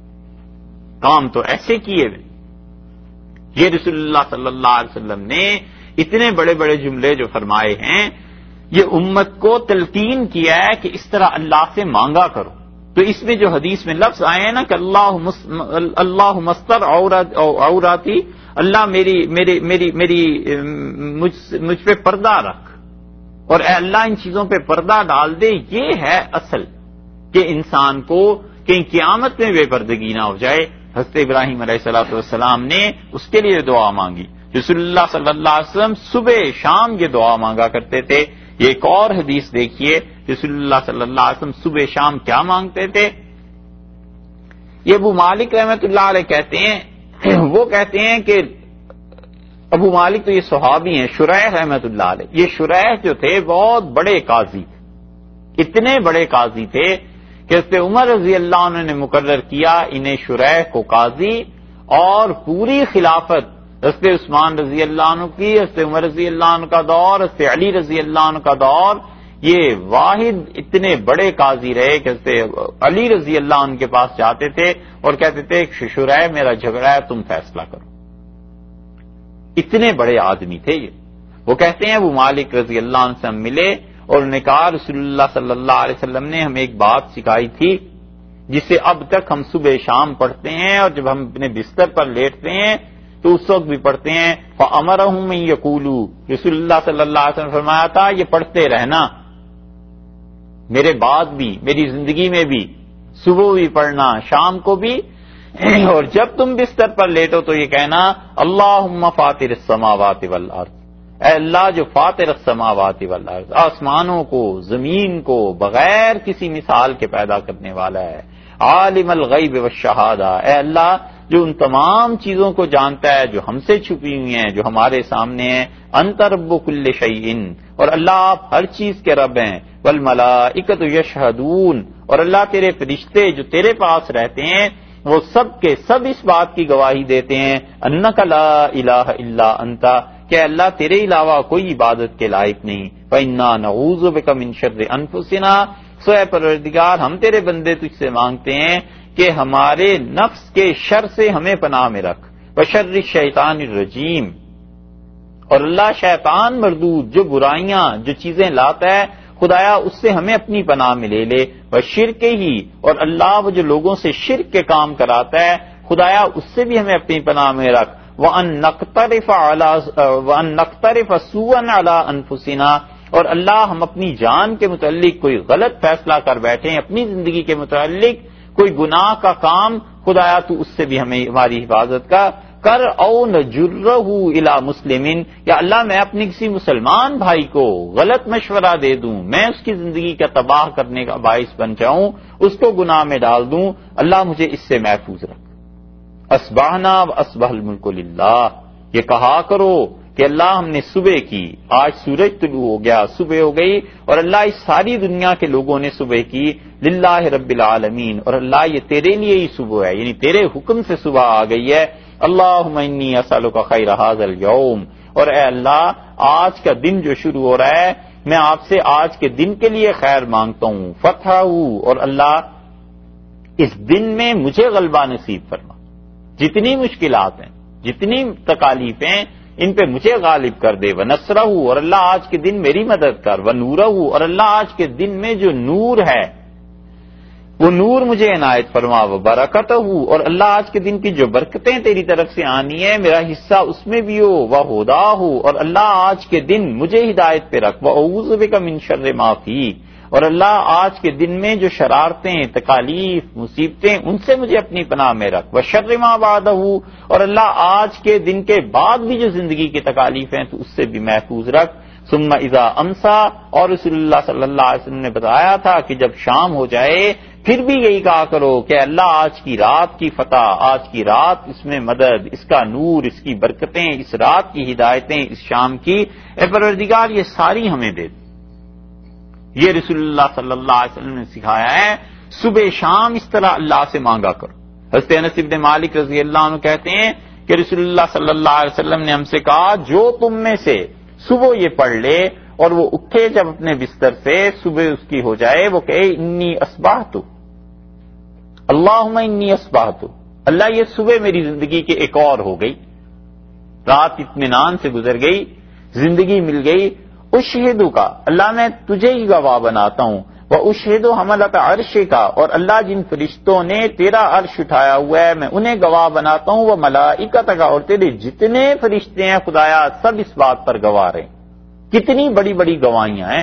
A: کام تو ایسے کیے ہوئے، یہ رسول اللہ صلی اللہ علیہ وسلم نے اتنے بڑے بڑے جملے جو فرمائے ہیں، یہ امت کو تلقین کیا ہے کہ اس طرح اللہ سے مانگا کرو۔ تو اس میں جو حدیث میں لفظ آئے ہیں نا کہ اللہ اللہ مستر عوراتی، اللہ میری میری میری میری مجھ, مجھ پہ پردہ رکھ، اور اے اللہ ان چیزوں پہ پردہ ڈال دے، یہ ہے اصل کہ انسان کو کہیں قیامت میں بے پردگی نہ ہو جائے۔ حضرت ابراہیم علیہ الصلوۃ والسلام نے اس کے لیے دعا مانگی، رسول اللہ صلی اللہ علیہ وسلم صبح شام یہ دعا مانگا کرتے تھے۔ یہ ایک اور حدیث دیکھیے رسول اللہ صلی اللہ علیہ وسلم صبح شام کیا مانگتے تھے۔ یہ ابو مالک رحمۃ اللہ علیہ کہتے ہیں، وہ کہتے ہیں کہ ابو مالک تو یہ صحابی ہیں، شریح رحمۃ اللہ علیہ، یہ شریح جو تھے بہت بڑے قاضی تھے، اتنے بڑے قاضی تھے کہ حضرت عمر رضی اللہ عنہ نے مقرر کیا انہیں شریح کو قاضی، اور پوری خلافت حضرت عثمان رضی اللہ عنہ کی، حضرت عمر رضی اللہ عنہ کا دور، حضرت علی رضی اللہ عنہ کا دور، یہ واحد اتنے بڑے قاضی رہے کہ حضرت علی رضی اللہ عنہ کے پاس جاتے تھے اور کہتے تھے شریح میرا جھگڑا ہے تم فیصلہ کرو۔ اتنے بڑے آدمی تھے یہ۔ وہ کہتے ہیں وہ مالک رضی اللہ عنہ سے ہم ملے اور انہوں نے کہا رسول اللہ صلی اللہ علیہ وسلم نے ہمیں ایک بات سکھائی تھی جسے اب تک ہم صبح شام پڑھتے ہیں، اور جب ہم اپنے بستر پر لیٹتے ہیں تو اس وقت بھی پڑھتے ہیں۔ فَأَمَرَهُمْ مَن يَقُولُوا، رسول اللہ صلی اللہ علیہ وسلم نے فرمایا تھا یہ پڑھتے رہنا میرے بعد بھی، میری زندگی میں بھی، صبح بھی پڑھنا شام کو بھی، اور جب تم بستر پر لیٹو تو یہ کہنا اللہم فاطر السماوات والارض، اے اللہ جو فاطر السماوات والارض، آسمانوں کو زمین کو بغیر کسی مثال کے پیدا کرنے والا ہے، عالم الغیب والشہادہ، اے اللہ جو ان تمام چیزوں کو جانتا ہے جو ہم سے چھپی ہوئی ہیں جو ہمارے سامنے ہیں، انت رب کل شیء، اور اللہ آپ ہر چیز کے رب ہیں، والملائکۃ یشہدون، اور اللہ تیرے فرشتے جو تیرے پاس رہتے ہیں وہ سب کے سب اس بات کی گواہی دیتے ہیں انک لا الہ الا انت، کہ اللہ تیرے علاوہ کوئی عبادت کے لائق نہیں، فإنا نعوذ بک من شر انفسنا، سو اے پروردگار ہم تیرے بندے تجھ سے مانگتے ہیں کہ ہمارے نفس کے شر سے ہمیں پناہ میں رکھ، وشر الشیطان الرجیم، اور اللہ شیطان مردود جو برائیاں جو چیزیں لاتا ہے خدایا اس سے ہمیں اپنی پناہ میں لے لے، وشرک ہی، اور اللہ وہ جو لوگوں سے شرک کے کام کراتا ہے خدایا اس سے بھی ہمیں اپنی پناہ میں رکھ، وَأَن نَقْتَرِفَ عَلَى وَأَن نَقْتَرِفَ سُوءًا عَلَى أَنفُسِنَا، اور اللہ ہم اپنی جان کے متعلق کوئی غلط فیصلہ کر بیٹھیں، اپنی زندگی کے متعلق کوئی گناہ کا کام خدایا تو اس سے بھی ہمیں ہماری حفاظت کا کر، او نجرہ الی مسلمین، یا اللہ میں اپنے کسی مسلمان بھائی کو غلط مشورہ دے دوں، میں اس کی زندگی کا تباہ کرنے کا باعث بن جاؤں، اس کو گناہ میں ڈال دوں، اللہ مجھے اس سے محفوظ رکھ۔ اصبحنا و اصبح الملک للہ، یہ کہا کرو کہ اللہ ہم نے صبح کی، آج سورج طلوع ہو گیا، صبح ہو گئی، اور اللہ اس ساری دنیا کے لوگوں نے صبح کی، للہ رب العالمین، اور اللہ یہ تیرے لیے ہی صبح ہے، یعنی تیرے حکم سے صبح آ گئی ہے، اللہم انی اسألک خیر ھذا الیوم، اور اے اللہ آج کا دن جو شروع ہو رہا ہے میں آپ سے آج کے دن کے لیے خیر مانگتا ہوں، فتح، اور اللہ اس دن میں مجھے غلبہ نصیب فرما، جتنی مشکلات ہیں جتنی تکالیفیں ان پہ مجھے غالب کر دے، ونصرہ، اور اللہ آج کے دن میری مدد کر، ونورہ، اور اللہ آج کے دن میں جو نور ہے وہ نور مجھے عنایت فرما، وبرکتہ، اور اللہ آج کے دن کی جو برکتیں تیری طرف سے آنی ہے میرا حصہ اس میں بھی ہو، وہداہ، اور اللہ آج کے دن مجھے ہدایت پہ رکھ، واعوذ بک من شر ما فی، اور اللہ آج کے دن میں جو شرارتیں تکالیف مصیبتیں ان سے مجھے اپنی پناہ میں رکھ، وشر ما بعدہ، اور اللہ آج کے دن کے بعد بھی جو زندگی کی تکالیف ہیں تو اس سے بھی محفوظ رکھ، ثم اذا امسا، اور رسول اللہ صلی اللہ علیہ وسلم نے بتایا تھا کہ جب شام ہو جائے پھر بھی یہی کہا کرو کہ اللہ آج کی رات کی فتح، آج کی رات اس میں مدد، اس کا نور، اس کی برکتیں، اس رات کی ہدایتیں، اس شام کی اے پروردگار یہ ساری ہمیں دے۔ یہ رسول اللہ صلی اللہ علیہ وسلم نے سکھایا ہے، صبح شام اس طرح اللہ سے مانگا کرو۔ حضرت انس بن مالک رضی اللہ عنہ کہتے ہیں کہ رسول اللہ صلی اللہ علیہ وسلم نے ہم سے کہا جو تم میں سے صبح یہ پڑھ لے اور وہ اٹھے جب اپنے بستر سے صبح اس کی ہو جائے وہ کہے انی اصبحت، اللہم انی اصبحت، اللہ یہ صبح میری زندگی کی ایک اور ہو گئی، رات اطمینان سے گزر گئی، زندگی مل گئی، اشہدو کا، اللہ میں تجھے ہی گواہ بناتا ہوں، وہ اشہدو حملۃ عرش کا، اور اللہ جن فرشتوں نے تیرا عرش اٹھایا ہوا ہے میں انہیں گواہ بناتا ہوں، وہ ملائکت کا، اور تیرے جتنے فرشتے ہیں خدایا سب اس بات پر گواہ رہے۔ کتنی بڑی بڑی گواہیاں ہیں،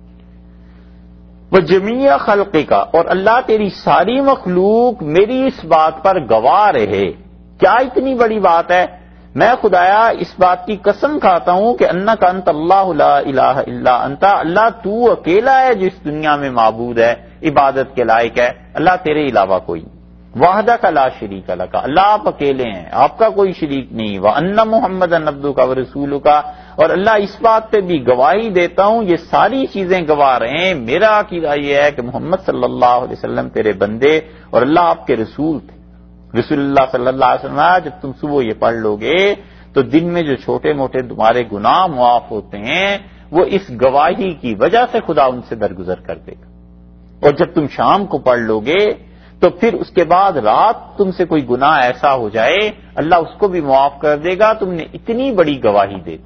A: وہ جمیع خلق کا، اور اللہ تیری ساری مخلوق میری اس بات پر گواہ رہے۔ کیا اتنی بڑی بات ہے؟ میں خدایا اس بات کی قسم کھاتا ہوں کہ انک انت اللہ لا الہ الا انت، اللہ تو اکیلا ہے جو اس دنیا میں معبود ہے، عبادت کے لائق ہے، اللہ تیرے علاوہ کوئی نہیں، وحدک لا شریک لک، اللہ آپ اکیلے ہیں، آپ کا کوئی شریک نہیں، وان محمدا عبدک ورسولک، اور اللہ اس بات پہ بھی گواہی دیتا ہوں یہ ساری چیزیں گواہ رہے ہیں، میرا عقیدہ یہ ہے کہ محمد صلی اللہ علیہ وسلم تیرے بندے اور اللہ آپ کے رسول تھے۔ رسول اللہ صلی اللہ علیہ وسلم جب تم صبح یہ پڑھ لو گے تو دن میں جو چھوٹے موٹے تمہارے گناہ معاف ہوتے ہیں وہ اس گواہی کی وجہ سے خدا ان سے درگزر کر دے گا، اور جب تم شام کو پڑھ لو گے تو پھر اس کے بعد رات تم سے کوئی گناہ ایسا ہو جائے اللہ اس کو بھی معاف کر دے گا، تم نے اتنی بڑی گواہی دے دی۔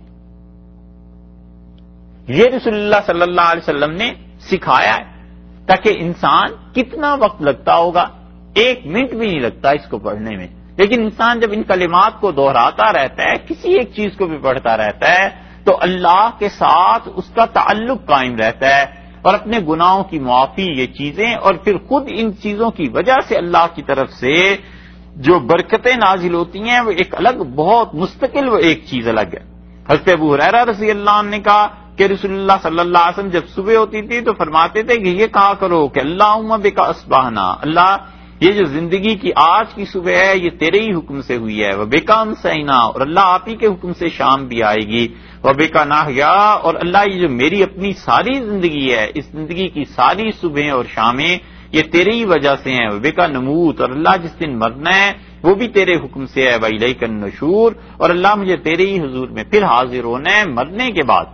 A: یہ رسول اللہ صلی اللہ علیہ وسلم نے سکھایا ہے، تاکہ انسان کتنا وقت لگتا ہوگا، ایک منٹ بھی نہیں لگتا اس کو پڑھنے میں، لیکن انسان جب ان کلمات کو دہراتا رہتا ہے، کسی ایک چیز کو بھی پڑھتا رہتا ہے تو اللہ کے ساتھ اس کا تعلق قائم رہتا ہے، اور اپنے گناہوں کی معافی یہ چیزیں، اور پھر خود ان چیزوں کی وجہ سے اللہ کی طرف سے جو برکتیں نازل ہوتی ہیں وہ ایک الگ بہت مستقل وہ ایک چیز الگ ہے۔ حضرت ابو ہریرہ رضی اللہ عنہ نے کہا کہ رسول اللہ صلی اللہ علیہ وسلم جب صبح ہوتی تھی تو فرماتے تھے کہ یہ کہا کرو کہ اللہم بک اصبحنا، اللہ یہ جو زندگی کی آج کی صبح ہے یہ تیرے ہی حکم سے ہوئی ہے، وَبِكَ أَمْسَيْنَا، اور اللہ آپ ہی کے حکم سے شام بھی آئے گی، وَبِكَ نَحْيَا، اور اللہ یہ جو میری اپنی ساری زندگی ہے، اس زندگی کی ساری صبحیں اور شامیں یہ تیرے ہی وجہ سے ہیں، وَبِكَ نَمُوتُ، اور اللہ جس دن مرنا ہے وہ بھی تیرے حکم سے ہے، وَإِلَيْكَ النُّشُورُ، اور اللہ مجھے تیرے ہی حضور میں پھر حاضر ہونا ہے مرنے کے بعد۔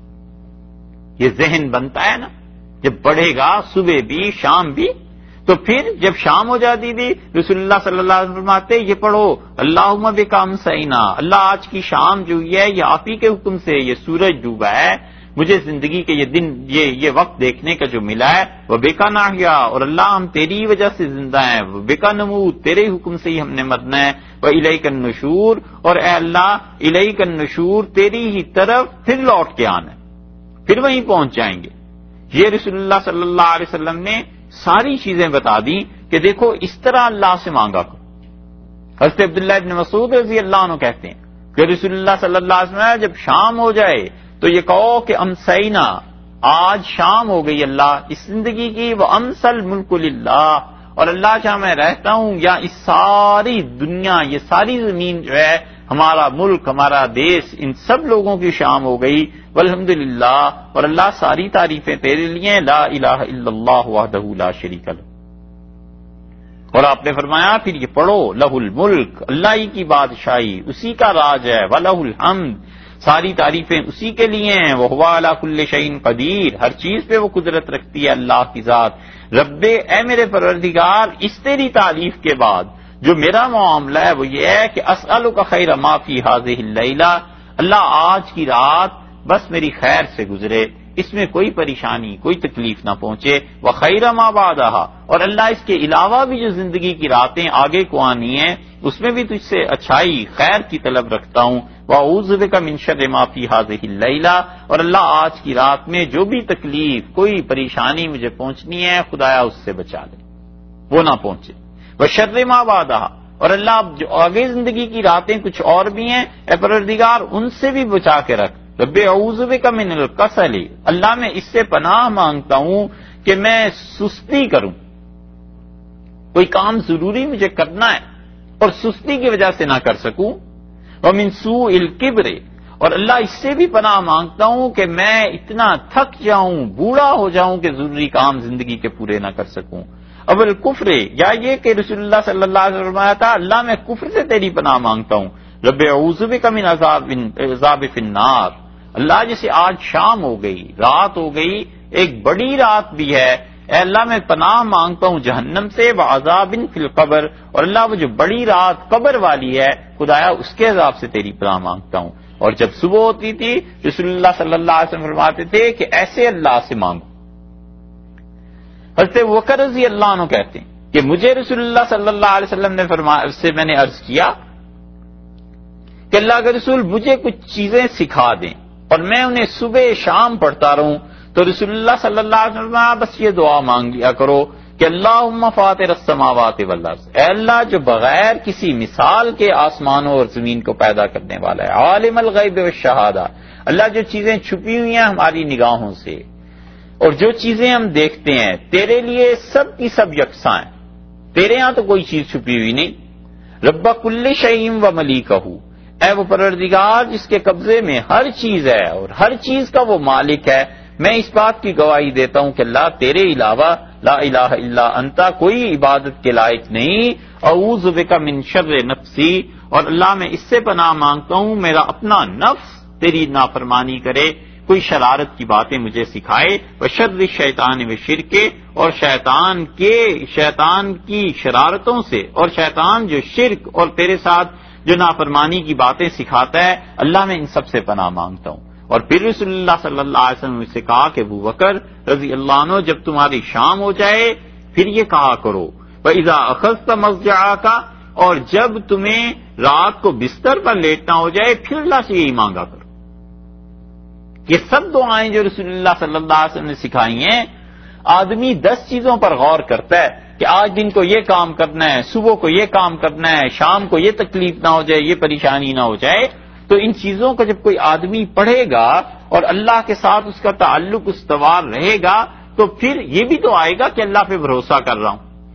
A: یہ ذہن بنتا ہے نا، جب پڑھے گا صبح بھی شام بھی، تو پھر جب شام ہو جاتی تھی رسول اللہ صلی اللہ علیہ وسلم فرماتے یہ پڑھو اللہم بک امسینا، اللہ آج کی شام جو ہے یہ آپ ہی کے حکم سے، یہ سورج ڈوبا ہے، مجھے زندگی کے یہ دن یہ یہ وقت دیکھنے کا جو ملا ہے، وہ بکا ناحیا، اور اللہ ہم تیری ہی وجہ سے زندہ ہیں، وہ بکا نموت، تیرے حکم سے ہی ہم نے مرنا ہے، وہ الیک النشور، اور اے اللہ الیک النشور، تیری ہی طرف پھر لوٹ کے آنا ہے، پھر وہیں پہنچ جائیں گے۔ یہ رسول اللہ صلی اللہ علیہ وسلم نے ساری چیزیں بتا دی کہ دیکھو اس طرح اللہ سے مانگا کرو۔ حضرت عبداللہ ابن مسعود رضی اللہ عنہ کہتے ہیں کہ رسول اللہ صلی اللہ علیہ وسلم جب شام ہو جائے تو یہ کہو کہ امسینا، آج شام ہو گئی اللہ اس زندگی کی، وہ امسل ملک للہ، اور اللہ جہاں میں رہتا ہوں یا اس ساری دنیا یہ ساری زمین جو ہے ہمارا ملک ہمارا دیش ان سب لوگوں کی شام ہو گئی، والحمدللہ، اور اللہ ساری تعریفیں تیرے لیے، لا الہ الا اللہ وحدہ لا شریک لہ۔ اور آپ نے فرمایا پھر یہ پڑھو لہ الملک، اللہ ہی کی بادشاہی، اسی کا راج ہے، وَلَهُ الْحَمْدُ، ساری تعریفیں اسی کے لیے ہیں، وَهُوَ عَلَى كُلِّ شَيْءٍ قدیر، ہر چیز پہ وہ قدرت رکھتی ہے اللہ کی ذات۔ رب، اے میرے پروردگار، اس تیری تعریف کے بعد جو میرا معاملہ ہے وہ یہ ہے کہ اسألک خیر ما فی هذه اللیلہ، اللہ آج کی رات بس میری خیر سے گزرے، اس میں کوئی پریشانی کوئی تکلیف نہ پہنچے، وخیر ما بعدها، اور اللہ اس کے علاوہ بھی جو زندگی کی راتیں آگے کو آنی ہیں اس میں بھی تجھ سے اچھائی خیر کی طلب رکھتا ہوں، واعوذ بک من شر ما فی هذه اللیلہ، اور اللہ آج کی رات میں جو بھی تکلیف کوئی پریشانی مجھے پہنچنی ہے خدایا اس سے بچا لے، وہ نہ پہنچے، وشر ما بعدها، اور اللہ جو آگے زندگی کی راتیں کچھ اور بھی ہیں اے پروردگار ان سے بھی بچا کے رکھ، رب اعوذ بک من الکسل، اللہ میں اس سے پناہ مانگتا ہوں کہ میں سستی کروں، کوئی کام ضروری مجھے کرنا ہے اور سستی کی وجہ سے نہ کر سکوں، ومن سوء الکبر، اور اللہ اس سے بھی پناہ مانگتا ہوں کہ میں اتنا تھک جاؤں بوڑھا ہو جاؤں کہ ضروری کام زندگی کے پورے نہ کر سکوں، اول کفر، یا یہ کہ رسول اللہ صلی اللہ علیہ وسلم فرمایا تھا اللہ میں کفر سے تیری پناہ مانگتا ہوں، رب اعوذ بک من عذاب عذاب فی النار، اللہ جیسے آج شام ہو گئی رات ہو گئی ایک بڑی رات بھی ہے، اے اللہ میں پناہ مانگتا ہوں جہنم سے، وعذاب فی القبر، اور اللہ وہ جو بڑی رات قبر والی ہے خدایا اس کے عذاب سے تیری پناہ مانگتا ہوں، اور جب صبح ہوتی تھی رسول اللہ صلی اللہ علیہ وسلم فرماتے تھے کہ ایسے اللہ سے مانگو۔ حضرت بکر رضی اللہ عنہ کہتے ہیں کہ مجھے رسول اللہ صلی اللہ علیہ وسلم نے فرمایا، سے میں نے عرض کیا کہ اللہ کے رسول مجھے کچھ چیزیں سکھا دیں اور میں انہیں صبح شام پڑھتا رہوں، تو رسول اللہ صلی اللہ علیہ وسلم بس یہ دعا مانگ لیا کرو کہ اللہم فاطر السماوات والارض، اے اللہ جو بغیر کسی مثال کے آسمانوں اور زمین کو پیدا کرنے والا ہے، عالم الغیب والشہادہ، اللہ جو چیزیں چھپی ہوئی ہیں ہماری نگاہوں سے اور جو چیزیں ہم دیکھتے ہیں تیرے لیے سب کی سب یکساں ہیں، تیرے ہاں تو کوئی چیز چھپی ہوئی نہیں، رب کل شیء و ملیکہ، اے وہ پروردگار جس کے قبضے میں ہر چیز ہے اور ہر چیز کا وہ مالک ہے، میں اس بات کی گواہی دیتا ہوں کہ اللہ تیرے علاوہ لا الہ الا انت، کوئی عبادت کے لائق نہیں، اعوذ بک من شر نفسی، اور اللہ میں اس سے پناہ مانگتا ہوں میرا اپنا نفس تیری نافرمانی کرے، کوئی شرارت کی باتیں مجھے سکھائے، وشر الشیطان وشرکے، اور شیطان کے شیطان کی شرارتوں سے، اور شیطان جو شرک اور تیرے ساتھ جو نافرمانی کی باتیں سکھاتا ہے اللہ میں ان سب سے پناہ مانگتا ہوں۔ اور پھر رسول اللہ صلی اللہ علیہ وسلم سے کہا کہ ابو بکر رضی اللہ عنہ جب تمہاری شام ہو جائے پھر یہ کہا کرو وَإِذَا أَخَذْتَ مَضْجَعَكَ، اور جب تمہیں رات کو بستر پر لیٹنا ہو جائے پھر اللہ سے یہی مانگا کرو۔ یہ سب دعائیں جو رسول اللہ صلی اللہ علیہ وسلم نے سکھائی ہیں، آدمی دس چیزوں پر غور کرتا ہے کہ آج دن کو یہ کام کرنا ہے، صبح کو یہ کام کرنا ہے، شام کو یہ تکلیف نہ ہو جائے، یہ پریشانی نہ ہو جائے، تو ان چیزوں کو جب کوئی آدمی پڑھے گا اور اللہ کے ساتھ اس کا تعلق استوار رہے گا تو پھر یہ بھی تو آئے گا کہ اللہ پہ بھروسہ کر رہا ہوں،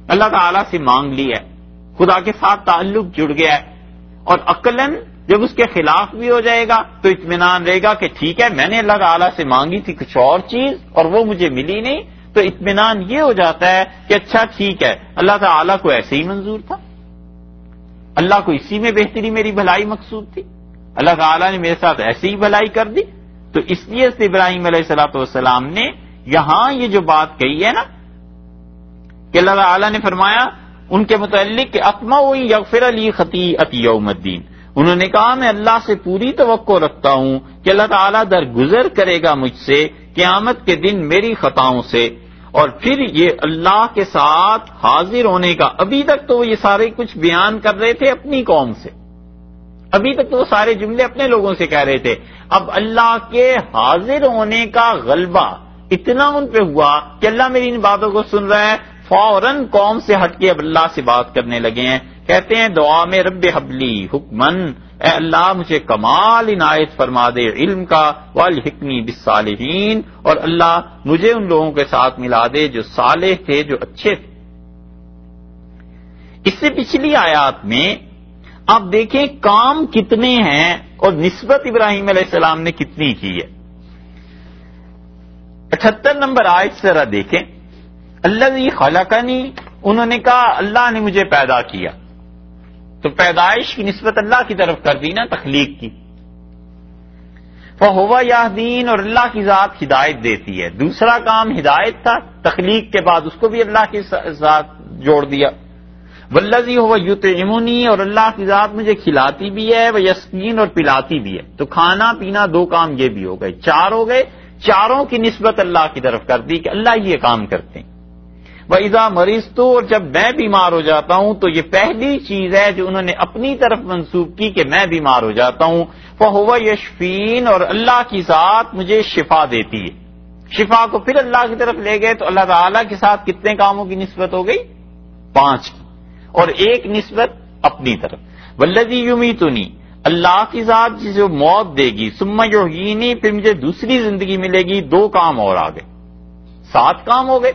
A: اللہ تعالیٰ سے مانگ لیا ہے، خدا کے ساتھ تعلق جڑ گیا ہے، اور عقلاً جب اس کے خلاف بھی ہو جائے گا تو اطمینان رہے گا کہ ٹھیک ہے میں نے اللہ تعالیٰ سے مانگی تھی کچھ اور چیز اور وہ مجھے ملی نہیں، تو اطمینان یہ ہو جاتا ہے کہ اچھا ٹھیک ہے اللہ تعالیٰ کو ایسے ہی منظور تھا، اللہ کو اسی میں بہتری میری بھلائی مقصود تھی، اللہ تعالیٰ نے میرے ساتھ ایسے ہی بھلائی کر دی۔ تو اس لیے سے ابراہیم علیہ الصلوۃ والسلام نے یہاں یہ جو بات کہی ہے نا کہ اللہ تعالیٰ نے فرمایا ان کے متعلق کہ اطمع یغفر لی خطیئتی یوم الدین، انہوں نے کہا میں اللہ سے پوری توقع رکھتا ہوں کہ اللہ تعالیٰ درگزر کرے گا مجھ سے قیامت کے دن میری خطاؤں سے۔ اور پھر یہ اللہ کے ساتھ حاضر ہونے کا، ابھی تک تو وہ یہ سارے کچھ بیان کر رہے تھے اپنی قوم سے، ابھی تک تو وہ سارے جملے اپنے لوگوں سے کہہ رہے تھے، اب اللہ کے حاضر ہونے کا غلبہ اتنا ان پہ ہوا کہ اللہ میری ان باتوں کو سن رہا ہے، فوراً قوم سے ہٹ کے اب اللہ سے بات کرنے لگے ہیں، کہتے ہیں دعا میں رب حبلی حکمن، اے اللہ مجھے کمال عنایت فرما دے علم کا، والحقنی بالصالحین، اور اللہ مجھے ان لوگوں کے ساتھ ملا دے جو صالح تھے، جو اچھے تھے۔ اس سے پچھلی آیات میں آپ دیکھیں کام کتنے ہیں اور نسبت ابراہیم علیہ السلام نے کتنی کی ہے۔ اٹھہتر نمبر آیت سے ذرا دیکھیں، الذی خلقنی، انہوں نے کہا اللہ نے مجھے پیدا کیا، تو پیدائش کی نسبت اللہ کی طرف کر دی نا، تخلیق کی۔ فہو یہدین، اور اللہ کی ذات ہدایت دیتی ہے، دوسرا کام ہدایت تھا، تخلیق کے بعد اس کو بھی اللہ کے ساتھ جوڑ دیا۔ والذی هو یطعمنی، اور اللہ کی ذات مجھے کھلاتی بھی ہے، ویسقین، اور پلاتی بھی ہے، تو کھانا پینا دو کام یہ بھی ہو گئے، چار ہو گئے، چاروں کی نسبت اللہ کی طرف کر دی کہ اللہ یہ کام کرتے ہیں۔ وَإِذَا مَرِضْتُ، اور جب میں بیمار ہو جاتا ہوں تو یہ پہلی چیز ہے جو انہوں نے اپنی طرف منسوب کی کہ میں بیمار ہو جاتا ہوں، فَهُوَ يَشْفِينِ، اور اللہ کی ذات مجھے شفا دیتی ہے۔ شفا کو پھر اللہ کی طرف لے گئے تو اللہ تعالیٰ کے ساتھ کتنے کاموں کی نسبت ہو گئی؟ پانچ کی، اور ایک نسبت اپنی طرف۔ والذی یمیتنی، اللہ کی ذات جسے موت دے گی، ثم یحیینی، پھر مجھے دوسری زندگی ملے گی، دو کام اور آ گئے، سات کام ہو گئے۔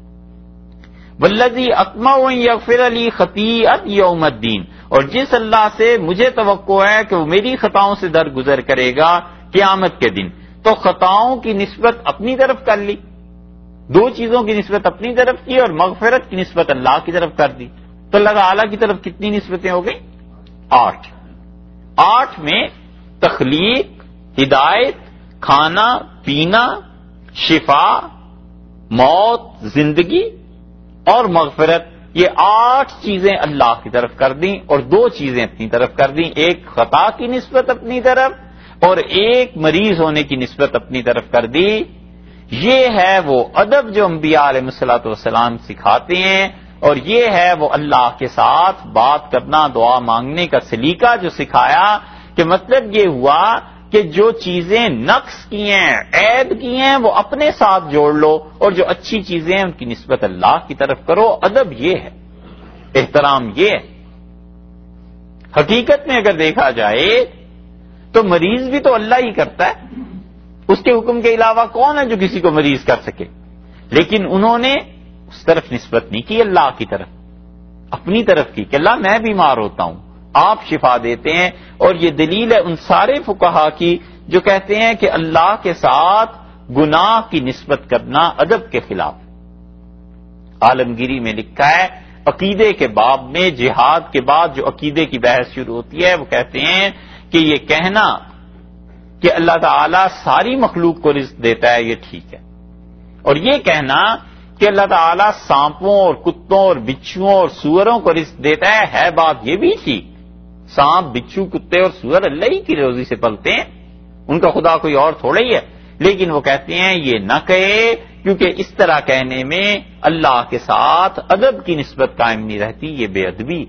A: والذی اطمع ان یغفر لی خطیئت یوم الدین، اور جس اللہ سے مجھے توقع ہے کہ وہ میری خطاؤں سے درگزر کرے گا قیامت کے دن، تو خطاؤں کی نسبت اپنی طرف کر لی، دو چیزوں کی نسبت اپنی طرف کی اور مغفرت کی نسبت اللہ کی طرف کر دی، تو اللہ تعالیٰ کی طرف کتنی نسبتیں ہو گئی؟ آٹھ۔ آٹھ میں تخلیق، ہدایت، کھانا پینا، شفا، موت، زندگی اور مغفرت، یہ آٹھ چیزیں اللہ کی طرف کر دیں اور دو چیزیں اپنی طرف کر دیں، ایک خطا کی نسبت اپنی طرف اور ایک مریض ہونے کی نسبت اپنی طرف کر دی۔ یہ ہے وہ ادب جو انبیاء علیہ الصلوۃ والسلام سکھاتے ہیں، اور یہ ہے وہ اللہ کے ساتھ بات کرنا، دعا مانگنے کا سلیقہ جو سکھایا، کہ مطلب یہ ہوا کہ جو چیزیں نقص کی ہیں، عیب کی ہیں، وہ اپنے ساتھ جوڑ لو، اور جو اچھی چیزیں ہیں ان کی نسبت اللہ کی طرف کرو۔ ادب یہ ہے، احترام یہ ہے۔ حقیقت میں اگر دیکھا جائے تو مریض بھی تو اللہ ہی کرتا ہے، اس کے حکم کے علاوہ کون ہے جو کسی کو مریض کر سکے؟ لیکن انہوں نے اس طرف نسبت نہیں کی، اللہ کی طرف اپنی طرف کی کہ اللہ میں بیمار ہوتا ہوں، آپ شفا دیتے ہیں۔ اور یہ دلیل ہے ان سارے فقہا کی جو کہتے ہیں کہ اللہ کے ساتھ گناہ کی نسبت کرنا ادب کے خلاف۔ عالمگیری میں لکھا ہے عقیدے کے باب میں، جہاد کے بعد جو عقیدے کی بحث شروع ہوتی ہے، وہ کہتے ہیں کہ یہ کہنا کہ اللہ تعالیٰ ساری مخلوق کو رزق دیتا ہے یہ ٹھیک ہے، اور یہ کہنا کہ اللہ تعالیٰ سانپوں اور کتوں اور بچھوؤں اور سوروں کو رزق دیتا ہے ہے بات یہ بھی ٹھیک، سانپ، بچھو، کتے اور سور اللہ ہی کی روزی سے پلتے ہیں، ان کا خدا کوئی اور تھوڑا ہی ہے، لیکن وہ کہتے ہیں یہ نہ کہے، کیونکہ اس طرح کہنے میں اللہ کے ساتھ ادب کی نسبت قائم نہیں رہتی، یہ بے ادبی۔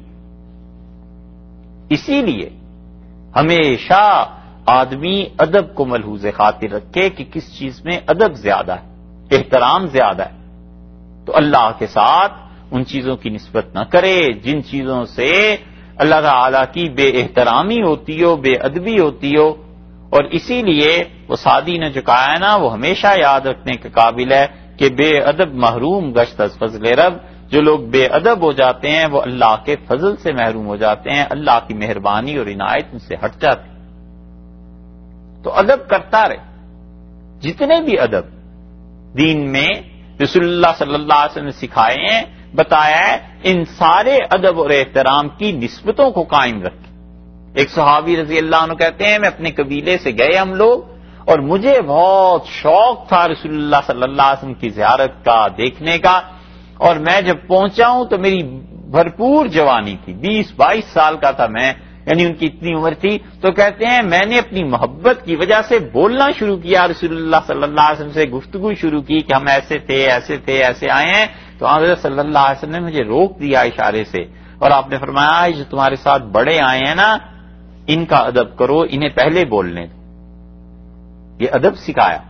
A: اسی لیے ہمیشہ آدمی ادب کو ملحوظ خاطر رکھے کہ کس چیز میں ادب زیادہ ہے، احترام زیادہ ہے، تو اللہ کے ساتھ ان چیزوں کی نسبت نہ کرے جن چیزوں سے اللہ تعالیٰ کی بے احترامی ہوتی ہو، بے ادبی ہوتی ہو۔ اور اسی لیے وہ سعدی نے جو کہا ہے نا، وہ ہمیشہ یاد رکھنے کے قابل ہے کہ بے ادب محروم گشت از فضل رب، جو لوگ بے ادب ہو جاتے ہیں وہ اللہ کے فضل سے محروم ہو جاتے ہیں، اللہ کی مہربانی اور عنایت ان سے ہٹ جاتی۔ تو ادب کرتا رہے، جتنے بھی ادب دین میں رسول اللہ صلی اللہ علیہ وسلم نے سکھائے ہیں، بتایا ہے، ان سارے ادب اور احترام کی نسبتوں کو قائم رکھیں۔ ایک صحابی رضی اللہ عنہ کہتے ہیں، میں اپنے قبیلے سے گئے ہم لوگ، اور مجھے بہت شوق تھا رسول اللہ صلی اللہ علیہ وسلم کی زیارت کا، دیکھنے کا، اور میں جب پہنچا ہوں تو میری بھرپور جوانی تھی، بیس بائیس سال کا تھا میں، یعنی ان کی اتنی عمر تھی۔ تو کہتے ہیں میں نے اپنی محبت کی وجہ سے بولنا شروع کیا، رسول اللہ صلی اللہ علیہ وسلم سے گفتگو شروع کی کہ ہم ایسے تھے ایسے تھے ایسے آئے ہیں، تو حضرت صلی اللہ علیہ وسلم نے مجھے روک دیا اشارے سے، اور آپ نے فرمایا جو تمہارے ساتھ بڑے آئے ہیں نا، ان کا ادب کرو، انہیں پہلے بولنے دو۔ یہ ادب سکھایا۔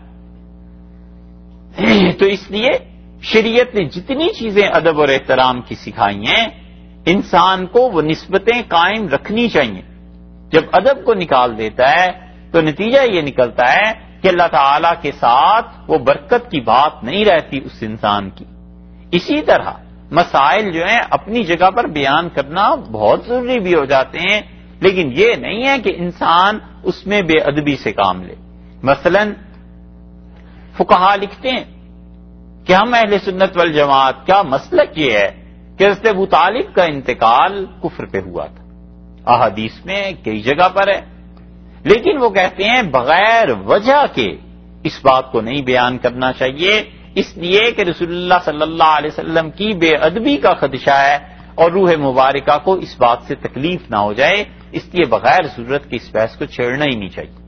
A: تو اس لیے شریعت نے جتنی چیزیں ادب اور احترام کی سکھائی ہیں، انسان کو وہ نسبتیں قائم رکھنی چاہیے۔ جب ادب کو نکال دیتا ہے تو نتیجہ یہ نکلتا ہے کہ اللہ تعالی کے ساتھ وہ برکت کی بات نہیں رہتی اس انسان کی۔ اسی طرح مسائل جو ہیں اپنی جگہ پر بیان کرنا بہت ضروری بھی ہو جاتے ہیں، لیکن یہ نہیں ہے کہ انسان اس میں بے ادبی سے کام لے۔ مثلا فقہا لکھتے ہیں کہ ہم اہل سنت والجماعت کا مسلک یہ ہے کہ حضرت ابو طالب کا انتقال کفر پہ ہوا تھا، احادیث میں کئی جگہ پر ہے، لیکن وہ کہتے ہیں بغیر وجہ کے اس بات کو نہیں بیان کرنا چاہیے، اس لیے کہ رسول اللہ صلی اللہ علیہ وسلم کی بے ادبی کا خدشہ ہے اور روح مبارکہ کو اس بات سے تکلیف نہ ہو جائے، اس لیے بغیر ضرورت کے اس بحث کو چھیڑنا ہی نہیں چاہیے۔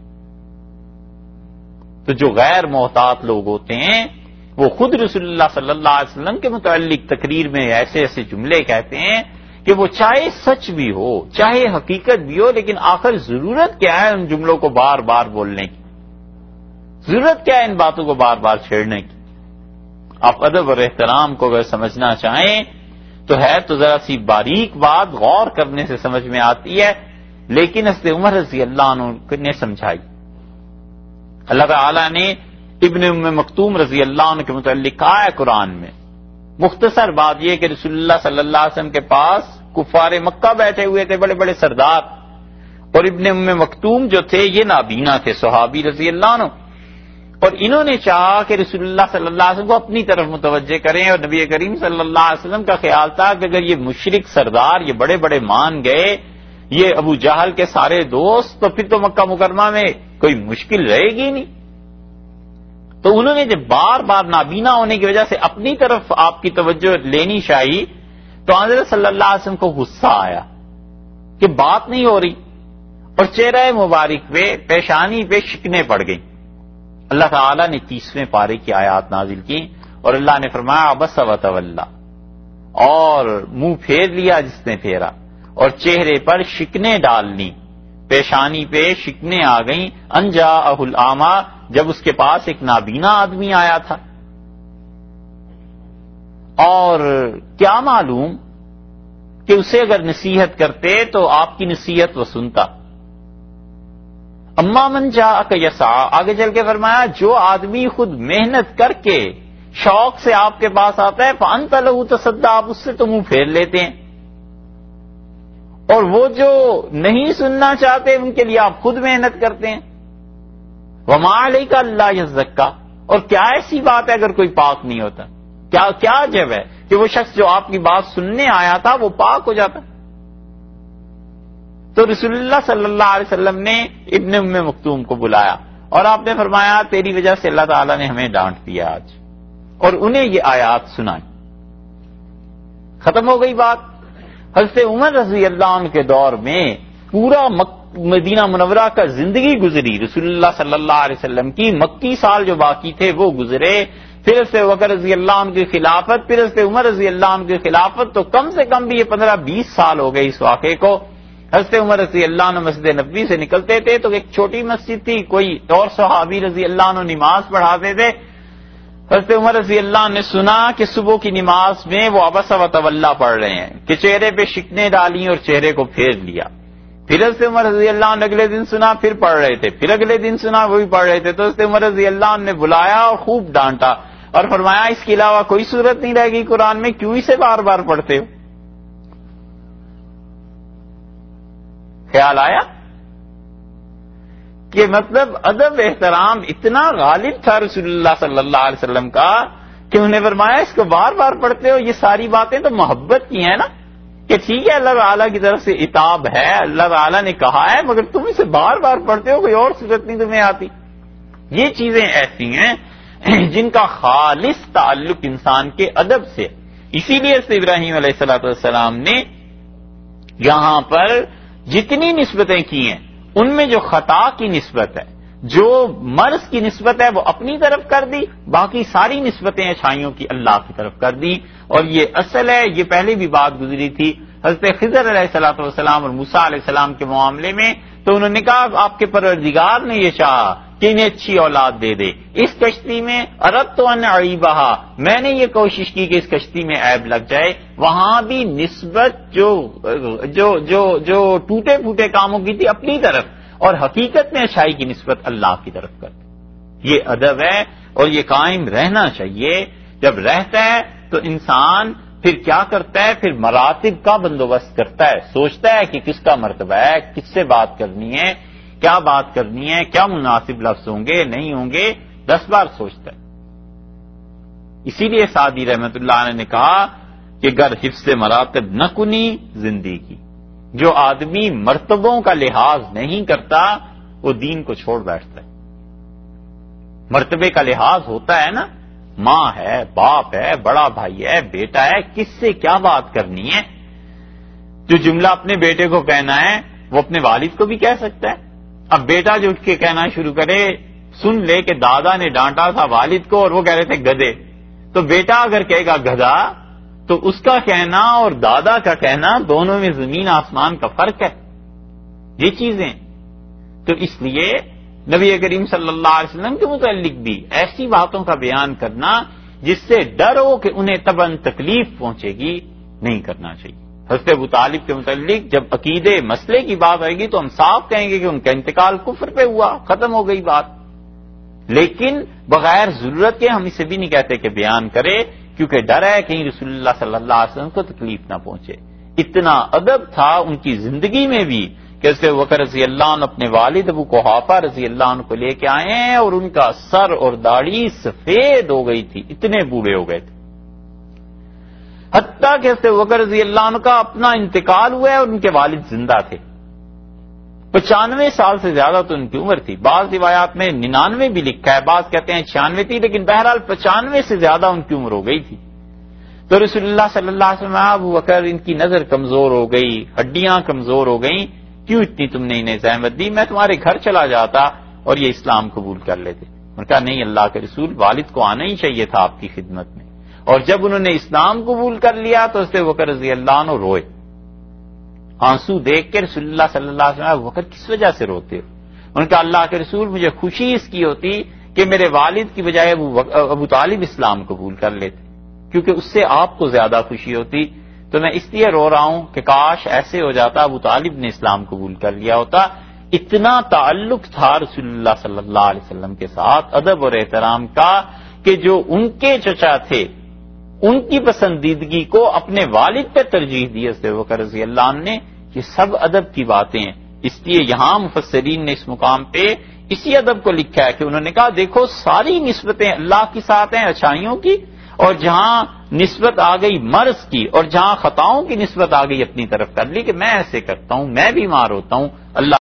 A: تو جو غیر محتاط لوگ ہوتے ہیں وہ خود رسول اللہ صلی اللہ علیہ وسلم کے متعلق تقریر میں ایسے ایسے جملے کہتے ہیں کہ وہ چاہے سچ بھی ہو چاہے حقیقت بھی ہو، لیکن آخر ضرورت کیا ہے ان جملوں کو بار بار بولنے کی؟ ضرورت کیا ہے ان باتوں کو بار بار چھیڑنے کی؟ آپ ادب اور احترام کو اگر سمجھنا چاہیں تو ہے تو ذرا سی باریک بات غور کرنے سے سمجھ میں آتی ہے، لیکن حضرت عمر رضی اللہ عنہ نے سمجھائی۔ اللہ تعالی نے ابن ام مکتوم رضی اللہ عنہ کے متعلق کہا ہے قرآن میں، مختصر بات یہ کہ رسول اللہ صلی اللہ علیہ وسلم کے پاس کفار مکہ بیٹھے ہوئے تھے، بڑے بڑے سردار، اور ابن ام مکتوم جو تھے یہ نابینا تھے، صحابی رضی اللہ عنہ، اور انہوں نے چاہا کہ رسول اللہ صلی اللہ علیہ وسلم کو اپنی طرف متوجہ کریں، اور نبی کریم صلی اللہ علیہ وسلم کا خیال تھا کہ اگر یہ مشرک سردار یہ بڑے بڑے مان گئے، یہ ابو جہل کے سارے دوست، تو پھر تو مکہ مکرمہ میں کوئی مشکل رہے گی نہیں۔ تو انہوں نے جب بار بار نابینا ہونے کی وجہ سے اپنی طرف آپ کی توجہ لینی چاہیے، تو حضرت صلی اللہ علیہ وسلم کو غصہ آیا کہ بات نہیں ہو رہی، اور چہرہ مبارک پہ پیشانی پہ شکنیں پڑ گئیں۔ اللہ تعالیٰ نے تیسویں پارے کی آیات نازل کی اور اللہ نے فرمایا عبس وتولی، اور منہ پھیر لیا جس نے پھیرا، اور چہرے پر شکنیں ڈال لی، پیشانی پہ شکنیں آ گئیں، ان جاءہ الاعمی، جب اس کے پاس ایک نابینا آدمی آیا تھا۔ اور کیا معلوم کہ اسے اگر نصیحت کرتے تو آپ کی نصیحت وہ سنتا۔ اما من جاءک یسعی، آگے چل کے فرمایا جو آدمی خود محنت کر کے شوق سے آپ کے پاس آتا ہے فانت لہ تصدی، آپ اس سے تو منہ پھیر لیتے ہیں، اور وہ جو نہیں سننا چاہتے ان کے لیے آپ خود محنت کرتے ہیں۔ وما علیک الا یزکا، اور کیا ایسی بات ہے اگر کوئی پاک نہیں ہوتا؟ کیا کیا عجب ہے کہ وہ شخص جو آپ کی بات سننے آیا تھا وہ پاک ہو جاتا؟ تو رسول اللہ صلی اللہ علیہ وسلم نے ابن ام مکتوم کو بلایا اور آپ نے فرمایا تیری وجہ سے اللہ تعالیٰ نے ہمیں ڈانٹ دیا آج، اور انہیں یہ آیات سنائی۔ ختم ہو گئی بات۔ حضرت عمر رضی اللہ عنہ کے دور میں پورا مدینہ منورہ کا زندگی گزری، رسول اللہ صلی اللہ علیہ وسلم کی مکی سال جو باقی تھے وہ گزرے، پھر حضرت بکر رضی اللہ عنہ کی خلافت، پھر حضرت عمر رضی اللہ عنہ کی خلافت، تو کم سے کم بھی یہ پندرہ بیس سال ہو گئے اس واقعے کو۔ حضرت عمر رضی اللہ عنہ مسجد نبوی سے نکلتے تھے تو ایک چھوٹی مسجد تھی، کوئی اور صحابی رضی اللہ عنہ نماز پڑھاتے تھے، حضرت عمر رضی اللہ عنہ نے سنا کہ صبح کی نماز میں وہ عبس وتولی پڑھ رہے ہیں کہ چہرے پہ شکنیں ڈالی اور چہرے کو پھیر لیا۔ پھر حضرت عمر رضی اللہ عنہ اگلے دن سنا، پھر پڑھ رہے تھے، پھر اگلے دن سنا وہ بھی پڑھ رہے تھے، تو حضرت عمر رضی اللہ عنہ نے بلایا اور خوب ڈانٹا اور فرمایا اس کے علاوہ کوئی صورت نہیں رہ گئی قرآن میں، کیوں اسے بار بار پڑھتے ہو؟ خیال آیا کہ مطلب ادب احترام اتنا غالب تھا رسول اللہ صلی اللہ علیہ وسلم کا کہ انہوں نے فرمایا اس کو بار بار پڑھتے ہو؟ یہ ساری باتیں تو محبت کی ہیں نا، کہ ٹھیک ہے اللہ تعالیٰ کی طرف سے عتاب ہے، اللہ تعالیٰ نے کہا ہے، مگر تم اسے بار بار پڑھتے ہو، کوئی اور صورت نہیں تمہیں آتی۔ یہ چیزیں ایسی ہیں جن کا خالص تعلق انسان کے ادب سے، اسی لیے ابراہیم علیہ الصلوۃ والسلام نے یہاں پر جتنی نسبتیں کی ہیں ان میں جو خطا کی نسبت ہے، جو مرض کی نسبت ہے وہ اپنی طرف کر دی، باقی ساری نسبتیں اچھائیوں کی اللہ کی طرف کر دی۔ اور یہ اصل ہے، یہ پہلے بھی بات گزری تھی حضرت خضر علیہ الصلوۃ والسلام اور موسیٰ علیہ السلام کے معاملے میں، تو انہوں نے کہا آپ کے پروردگار نے یہ چاہا کہ انہیں اچھی اولاد دے دے، اس کشتی میں اردت ان اعیبھا، میں نے یہ کوشش کی کہ اس کشتی میں عیب لگ جائے۔ وہاں بھی نسبت جو جو جو جو ٹوٹے پھوٹے کاموں کی تھی اپنی طرف، اور حقیقت میں اچھائی کی نسبت اللہ کی طرف کر دی۔ یہ ادب ہے اور یہ قائم رہنا چاہیے۔ جب رہتا ہے تو انسان پھر کیا کرتا ہے؟ پھر مراتب کا بندوبست کرتا ہے، سوچتا ہے کہ کس کا مرتبہ ہے، کس سے بات کرنی ہے، کیا بات کرنی ہے، کیا مناسب لفظ ہوں گے نہیں ہوں گے، دس بار سوچتا ہے۔ اسی لیے سعدی رحمت اللہ علیہ نے کہا کہ گر حفظ مراتب نہ کنی زندگی، جو آدمی مرتبوں کا لحاظ نہیں کرتا وہ دین کو چھوڑ بیٹھتا ہے۔ مرتبے کا لحاظ ہوتا ہے نا، ماں ہے، باپ ہے، بڑا بھائی ہے، بیٹا ہے، کس سے کیا بات کرنی ہے۔ جو جملہ اپنے بیٹے کو کہنا ہے وہ اپنے والد کو بھی کہہ سکتا ہے۔ اب بیٹا جو اٹھ کے کہنا شروع کرے، سن لے کہ دادا نے ڈانٹا تھا والد کو اور وہ کہہ رہے تھے گدھے، تو بیٹا اگر کہے گا گدھا تو اس کا کہنا اور دادا کا کہنا دونوں میں زمین آسمان کا فرق ہے۔ یہ چیزیں تو اس لیے نبی کریم صلی اللہ علیہ وسلم کے متعلق بھی ایسی باتوں کا بیان کرنا جس سے ڈر ہو کہ انہیں تباً تکلیف پہنچے گی نہیں کرنا چاہیے۔ حضرت ابو طالب کے متعلق جب عقیدے مسئلے کی بات آئے گی تو ہم صاف کہیں گے کہ ان کا انتقال کفر پہ ہوا، ختم ہو گئی بات، لیکن بغیر ضرورت کے ہم اسے بھی نہیں کہتے کہ بیان کرے، کیونکہ ڈر ہے کہیں رسول اللہ صلی اللہ علیہ وسلم کو تکلیف نہ پہنچے۔ اتنا ادب تھا ان کی زندگی میں بھی کہ حضرت ابوبکر رضی اللہ عنہ اپنے والد ابو قحافہ رضی اللہ عنہ کو لے کے آئے ہیں اور ان کا سر اور داڑھی سفید ہو گئی تھی، اتنے بوڑھے ہو گئے تھے، حتیٰ کہ حضرت ابوبکر رضی اللہ عنہ کا اپنا انتقال ہوا ہے اور ان کے والد زندہ تھے۔ پچانوے سال سے زیادہ تو ان کی عمر تھی، بعض روایات میں ننانوے بھی لکھا ہے، بعض کہتے ہیں چھیانوے تھی، لیکن بہرحال پچانوے سے زیادہ ان کی عمر ہو گئی تھی۔ تو رسول اللہ صلی اللہ علیہ وسلم ابو بکر ان کی نظر کمزور ہو گئی، ہڈیاں کمزور ہو گئیں، کیوں اتنی تم نے انہیں زحمت دی، میں تمہارے گھر چلا جاتا اور یہ اسلام قبول کر لیتے۔ انہوں نے کہا نہیں، اللہ کے رسول، والد کو آنا ہی چاہیے تھا آپ کی خدمت میں۔ اور جب انہوں نے اسلام قبول کر لیا تو حضرت ابوبکر رضی اللہ عنہ روئے، آنسو دیکھ کے رسول اللہ صلی اللہ علیہ وسلم ابوبکر کس وجہ سے روتے ہو؟ انہوں نے کہا اللہ کے رسول، مجھے خوشی اس کی ہوتی کہ میرے والد کی بجائے ابو ابو طالب اسلام قبول کر لیتے، کیونکہ اس سے آپ کو زیادہ خوشی ہوتی، تو میں اس لیے رو رہا ہوں کہ کاش ایسے ہو جاتا ابو طالب نے اسلام قبول کر لیا ہوتا۔ اتنا تعلق تھا رسول اللہ صلی اللہ علیہ وسلم کے ساتھ ادب اور احترام کا کہ جو ان کے چچا تھے ان کی پسندیدگی کو اپنے والد پہ ترجیح دی حضرت ابوبکر رضی اللہ عنہ نے۔ یہ سب ادب کی باتیں ہیں، اس لیے یہاں مفسرین نے اس مقام پہ اسی ادب کو لکھا ہے کہ انہوں نے کہا دیکھو ساری نسبتیں اللہ کے ساتھ ہیں اچھائیوں کی، اور جہاں نسبت آ گئی مرض کی اور جہاں خطاؤں کی نسبت آ گئی اپنی طرف کر لی کہ میں ایسے کرتا ہوں، میں بیمار ہوتا ہوں، اللہ